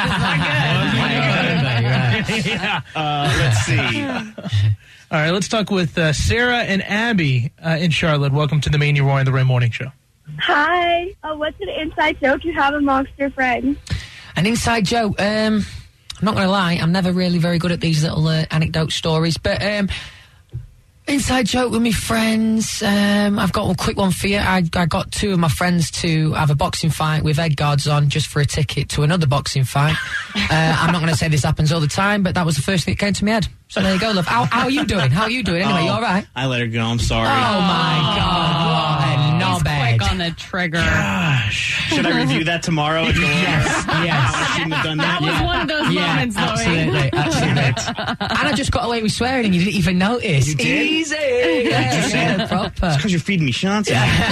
[SPEAKER 3] yeah. Uh, let's see.
[SPEAKER 4] All right, let's talk with uh, Sarah and Abby uh, in Charlotte. Welcome to the Manny, Roy, and the Ray Morning Show.
[SPEAKER 19] Hi, uh, what's an inside joke you have amongst your friends?
[SPEAKER 16] An inside joke. Um, I'm not going to lie, I'm never really very good at these little uh, anecdote stories, but um, inside joke with my friends. Um, I've got a quick one for you. I, I got two of my friends to have a boxing fight with head guards on just for a ticket to another boxing fight. uh, I'm not going to say this happens all the time, but that was the first thing that came to my head. So there you go, love. How, how are you doing? How are you doing? Anyway,
[SPEAKER 3] Oh,
[SPEAKER 16] you all right?
[SPEAKER 3] I let her go. I'm sorry.
[SPEAKER 16] Oh, my God. What a
[SPEAKER 5] He's
[SPEAKER 16] knobhead.
[SPEAKER 5] quick on the trigger.
[SPEAKER 3] Gosh. Should I review that tomorrow? At the
[SPEAKER 16] Yes, yes.
[SPEAKER 3] I shouldn't have done that.
[SPEAKER 5] That was one of those
[SPEAKER 16] Yeah,
[SPEAKER 5] moments, Louis.
[SPEAKER 16] absolutely, absolutely. And I just got away with swearing and you didn't even notice.
[SPEAKER 3] You did?
[SPEAKER 16] Easy. Yeah, yeah, proper.
[SPEAKER 3] It's because you're feeding me shots.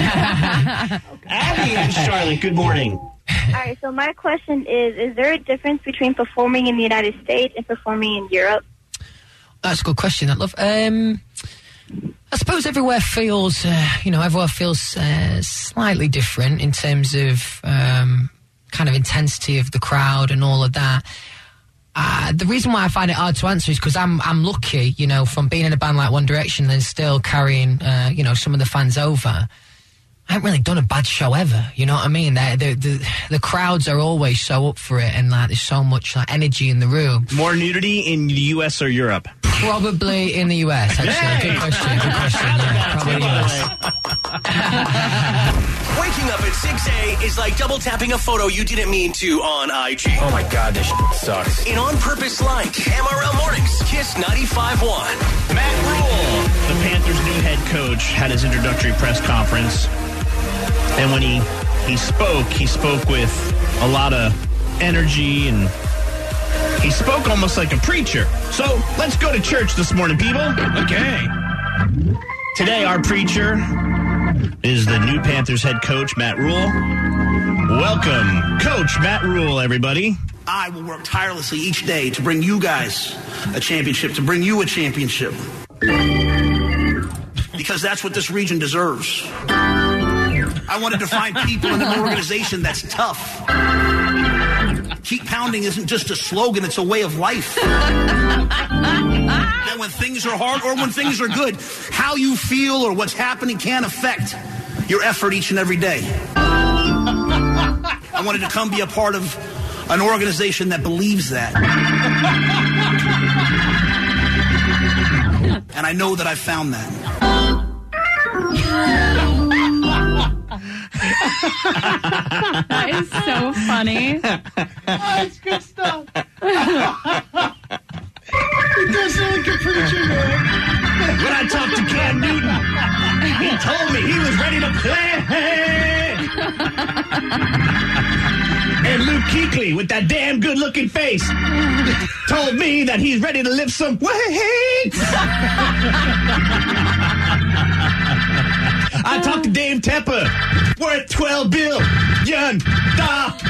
[SPEAKER 3] Abby in Charlotte, good morning.
[SPEAKER 19] All right, so my question is, is there a difference between performing in the United States and performing in Europe?
[SPEAKER 16] That's a good question, I love. Um, I suppose everywhere feels, uh, you know, everywhere feels uh, slightly different in terms of um, kind of intensity of the crowd and all of that. Uh, the reason why I find it hard to answer is because I'm I'm lucky, you know, from being in a band like One Direction and then still carrying, uh, you know, some of the fans over. I haven't really done a bad show ever. You know what I mean? The, the, the, the crowds are always so up for it, and like there's so much like energy in the room.
[SPEAKER 3] More nudity in the U S or Europe?
[SPEAKER 16] Probably in the U S, actually.
[SPEAKER 3] Hey!
[SPEAKER 16] Good question, good question. Yeah, probably the U S.
[SPEAKER 2] Waking up at six A is like double tapping a photo you didn't mean to on I G.
[SPEAKER 20] Oh my God, this shit sucks.
[SPEAKER 2] In On Purpose like M R L Mornings, Kiss ninety-five point one.
[SPEAKER 3] Matt Rule, the Panthers' new head coach, had his introductory press conference. And when he, he spoke, he spoke with a lot of energy, and he spoke almost like a preacher. So let's go to church this morning, people. Okay. Today, our preacher is the new Panthers head coach, Matt Rule. Welcome, Coach Matt Rule, everybody.
[SPEAKER 21] I will work tirelessly each day to bring you guys a championship, to bring you a championship. Because that's what this region deserves. I wanted to find people in an organization that's tough. Keep pounding isn't just a slogan, it's a way of life. And when things are hard or when things are good, how you feel or what's happening can affect your effort each and every day. I wanted to come be a part of an organization that believes that. And I know that I found that.
[SPEAKER 5] That is so funny.
[SPEAKER 21] Oh, it's good stuff. It does sound like a preacher, man.
[SPEAKER 3] When I talked to Cam Newton, he told me he was ready to play. And Luke Kuechly, with that damn good-looking face, told me that he's ready to lift some weights. I talked to Dave Tepper, worth twelve billion dollars.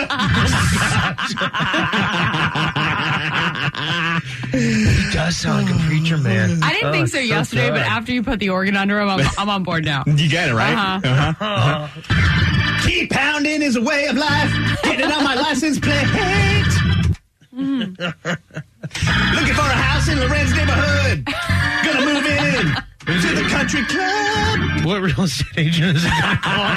[SPEAKER 4] He does sound like a preacher, man.
[SPEAKER 5] I didn't
[SPEAKER 4] Oh,
[SPEAKER 5] think so
[SPEAKER 4] it's
[SPEAKER 5] yesterday,
[SPEAKER 4] good.
[SPEAKER 5] but after you put the organ under him, I'm, I'm on board now.
[SPEAKER 3] You get it, right?
[SPEAKER 5] Uh-huh.
[SPEAKER 3] Uh-huh. Uh-huh. Keep pounding is a way of life. Get it on my license plate.
[SPEAKER 5] Mm.
[SPEAKER 3] Looking for a house in Loren's neighborhood. Gonna move in to the country club.
[SPEAKER 4] What real estate agent is it going to call?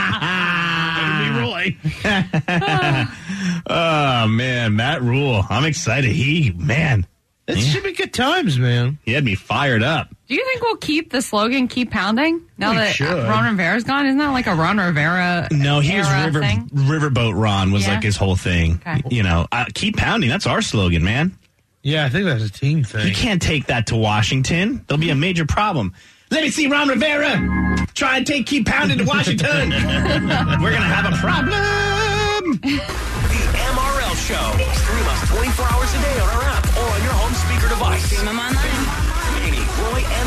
[SPEAKER 3] Roy. Oh, man, Matt Rule. I'm excited. He, man.
[SPEAKER 4] It should be good times, man.
[SPEAKER 3] He had me fired up.
[SPEAKER 5] Do you think we'll keep the slogan "Keep Pounding" now
[SPEAKER 3] We
[SPEAKER 5] that
[SPEAKER 3] should.
[SPEAKER 5] Ron Rivera's gone? Isn't that like a Ron Rivera?
[SPEAKER 3] No, he was
[SPEAKER 5] era
[SPEAKER 3] River,
[SPEAKER 5] thing?
[SPEAKER 3] Riverboat Ron was
[SPEAKER 5] Yeah.
[SPEAKER 3] like his whole thing.
[SPEAKER 5] Okay.
[SPEAKER 3] You know, uh, keep pounding. That's our slogan, man.
[SPEAKER 4] Yeah, I think that's a team thing.
[SPEAKER 3] You can't take that to Washington. There'll be a major problem. Let me see Ron Rivera try and take keep pounding to Washington. We're going to have a problem.
[SPEAKER 2] The M R L Show. Stream us twenty-four hours a day on our app or on your home speaker device. Stream them online. Manny, Roy, and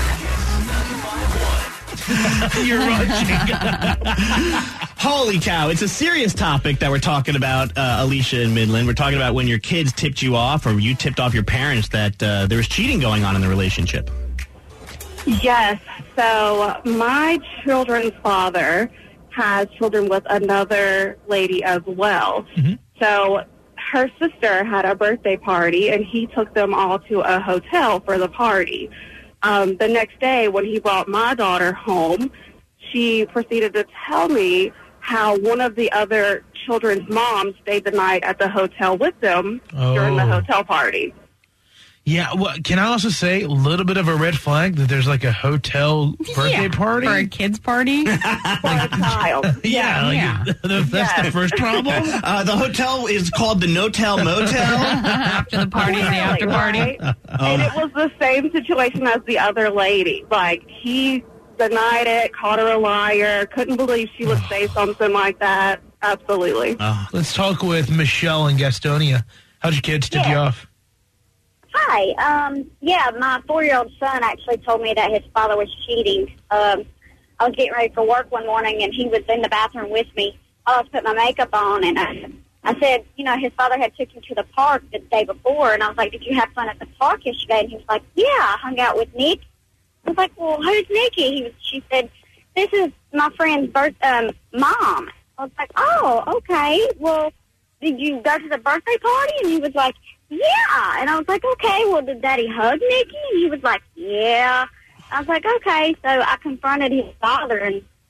[SPEAKER 2] Loren.
[SPEAKER 3] You're rushing. Holy cow. It's a serious topic that we're talking about, uh, Alicia in Midland. We're talking about when your kids tipped you off or you tipped off your parents that uh, there was cheating going on in the relationship.
[SPEAKER 7] Yes. So my children's father has children with another lady as well. So her sister had a birthday party, and he took them all to a hotel for the party. Um, the next day, when he brought my daughter home, she proceeded to tell me how one of the other children's moms stayed the night at the hotel with them during the
[SPEAKER 4] Oh.
[SPEAKER 7] hotel party.
[SPEAKER 4] Yeah, well, can I also say a little bit of a red flag that there's like a hotel birthday
[SPEAKER 5] Yeah,
[SPEAKER 4] party?
[SPEAKER 5] for a kid's party.
[SPEAKER 7] For a child.
[SPEAKER 3] Yeah, like,
[SPEAKER 5] Yeah.
[SPEAKER 4] That's
[SPEAKER 7] Yes.
[SPEAKER 4] the first problem?
[SPEAKER 3] Uh, the hotel is called the No-Tel Motel.
[SPEAKER 5] After the party and the after party.
[SPEAKER 7] Right? And it was the same situation as the other lady. Like, he denied it, called her a liar, couldn't believe she would say something like that. Absolutely.
[SPEAKER 4] Let's talk with Michelle in Gastonia. How'd your kids tip you off?
[SPEAKER 11] Hi. Um, yeah, my four-year-old son actually told me that his father was cheating. Um, I was getting ready for work one morning, and he was in the bathroom with me. I was putting my makeup on, and I, I said, you know, his father had took him to the park the day before, and I was like, did you have fun at the park yesterday? And he was like, yeah, I hung out with Nick. I was like, well, who's Nikki? He was. She said, this is my friend's birth, um, mom. I was like, oh, okay. Well, did you go to the birthday party? And he was like, yeah. And I was like, okay, well, did Daddy hug Nikki? And he was like, yeah. I was like, okay. So I confronted his father, and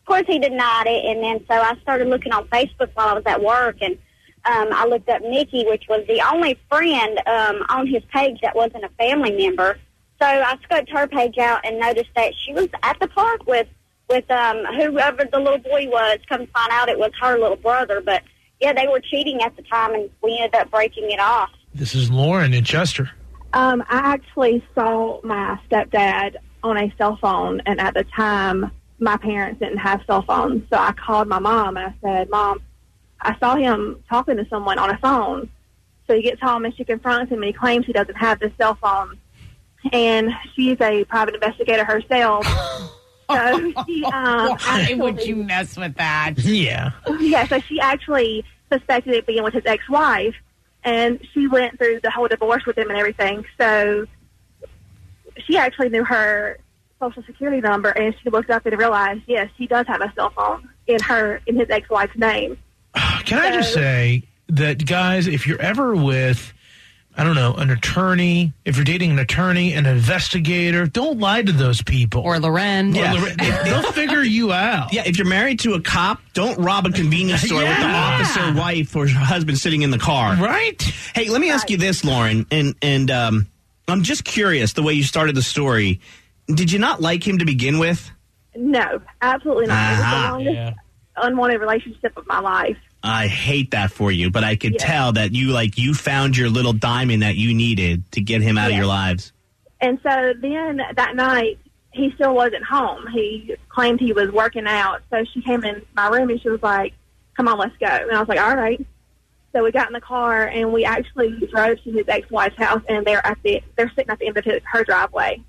[SPEAKER 11] Of course, he denied it, and then so I started looking on Facebook while I was at work, and um, I looked up Nikki, which was the only friend um, on his page that wasn't a family member. So I scoped her page out and noticed that she was at the park with with um, whoever the little boy was. Come to find out it was her little brother. But, yeah, they were cheating at the time, and we ended up breaking it off.
[SPEAKER 4] This is Lauren in Chester.
[SPEAKER 7] Um, I actually saw my stepdad on a cell phone, and at the time, my parents didn't have cell phones. So I called my mom, and I said, Mom, I saw him talking to someone on a phone. So he gets home, and she confronts him, and he claims he doesn't have this cell phone. And she's a private investigator herself. So she, um,
[SPEAKER 5] Why
[SPEAKER 7] actually,
[SPEAKER 5] would you mess with that?
[SPEAKER 4] Yeah.
[SPEAKER 7] Yeah, so she actually suspected it being with his ex-wife, and she went through the whole divorce with him and everything. So she actually knew her social security number, and she looked up and realized, yes, he does have a cell phone in her in his ex-wife's name.
[SPEAKER 4] Can I just say that, guys, if you're ever with, I don't know, an attorney, if you're dating an attorney, an investigator, don't lie to those people.
[SPEAKER 5] Or Loren.
[SPEAKER 3] Yeah.
[SPEAKER 4] Or Loren. They'll figure you out.
[SPEAKER 3] Yeah, if you're married to a cop, don't rob a convenience store with the
[SPEAKER 4] Yeah.
[SPEAKER 3] officer wife or husband sitting in the car.
[SPEAKER 4] Right?
[SPEAKER 3] Hey, let me ask you this, Lauren, and and um, I'm just curious the way you started the story. Did you not like him to begin with?
[SPEAKER 7] No, absolutely not. It was
[SPEAKER 3] Uh-huh.
[SPEAKER 7] the longest
[SPEAKER 3] Yeah.
[SPEAKER 7] unwanted relationship of my life.
[SPEAKER 3] I hate that for you, but I could
[SPEAKER 7] Yeah.
[SPEAKER 3] tell that you like you found your little diamond that you needed to get him out of
[SPEAKER 7] Yeah.
[SPEAKER 3] your lives.
[SPEAKER 7] And so then that night, he still wasn't home. He claimed he was working out. So she came in my room and she was like, come on, let's go. And I was like, all right. So we got in the car and we actually drove to his ex-wife's house, and they're at the they're sitting at the end of his, her driveway.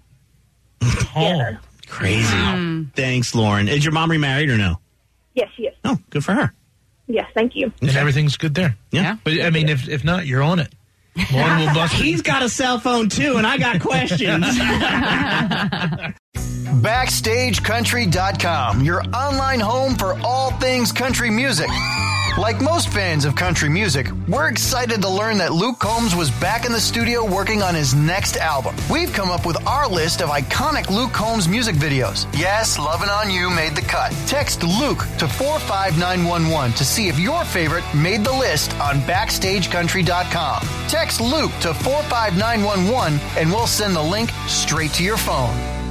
[SPEAKER 3] Oh, crazy! Thanks, Lauren. Is your mom remarried or no?
[SPEAKER 7] Yes, she is.
[SPEAKER 3] Oh, good for her.
[SPEAKER 7] Yes, thank you.
[SPEAKER 4] And everything's good there.
[SPEAKER 3] Yeah.
[SPEAKER 4] But, I mean, if if not, you're on it. Lauren will bust it.
[SPEAKER 3] He's got a cell phone, too, and I got questions.
[SPEAKER 13] Backstage Country dot com, your online home for all things country music. Like most fans of country music, we're excited to learn that Luke Combs was back in the studio working on his next album. We've come up with our list of iconic Luke Combs music videos. Yes, Lovin' On You made the cut. Text Luke to four five nine one one to see if your favorite made the list on Backstage Country dot com. Text Luke to four five nine one one and we'll send the link straight to your phone.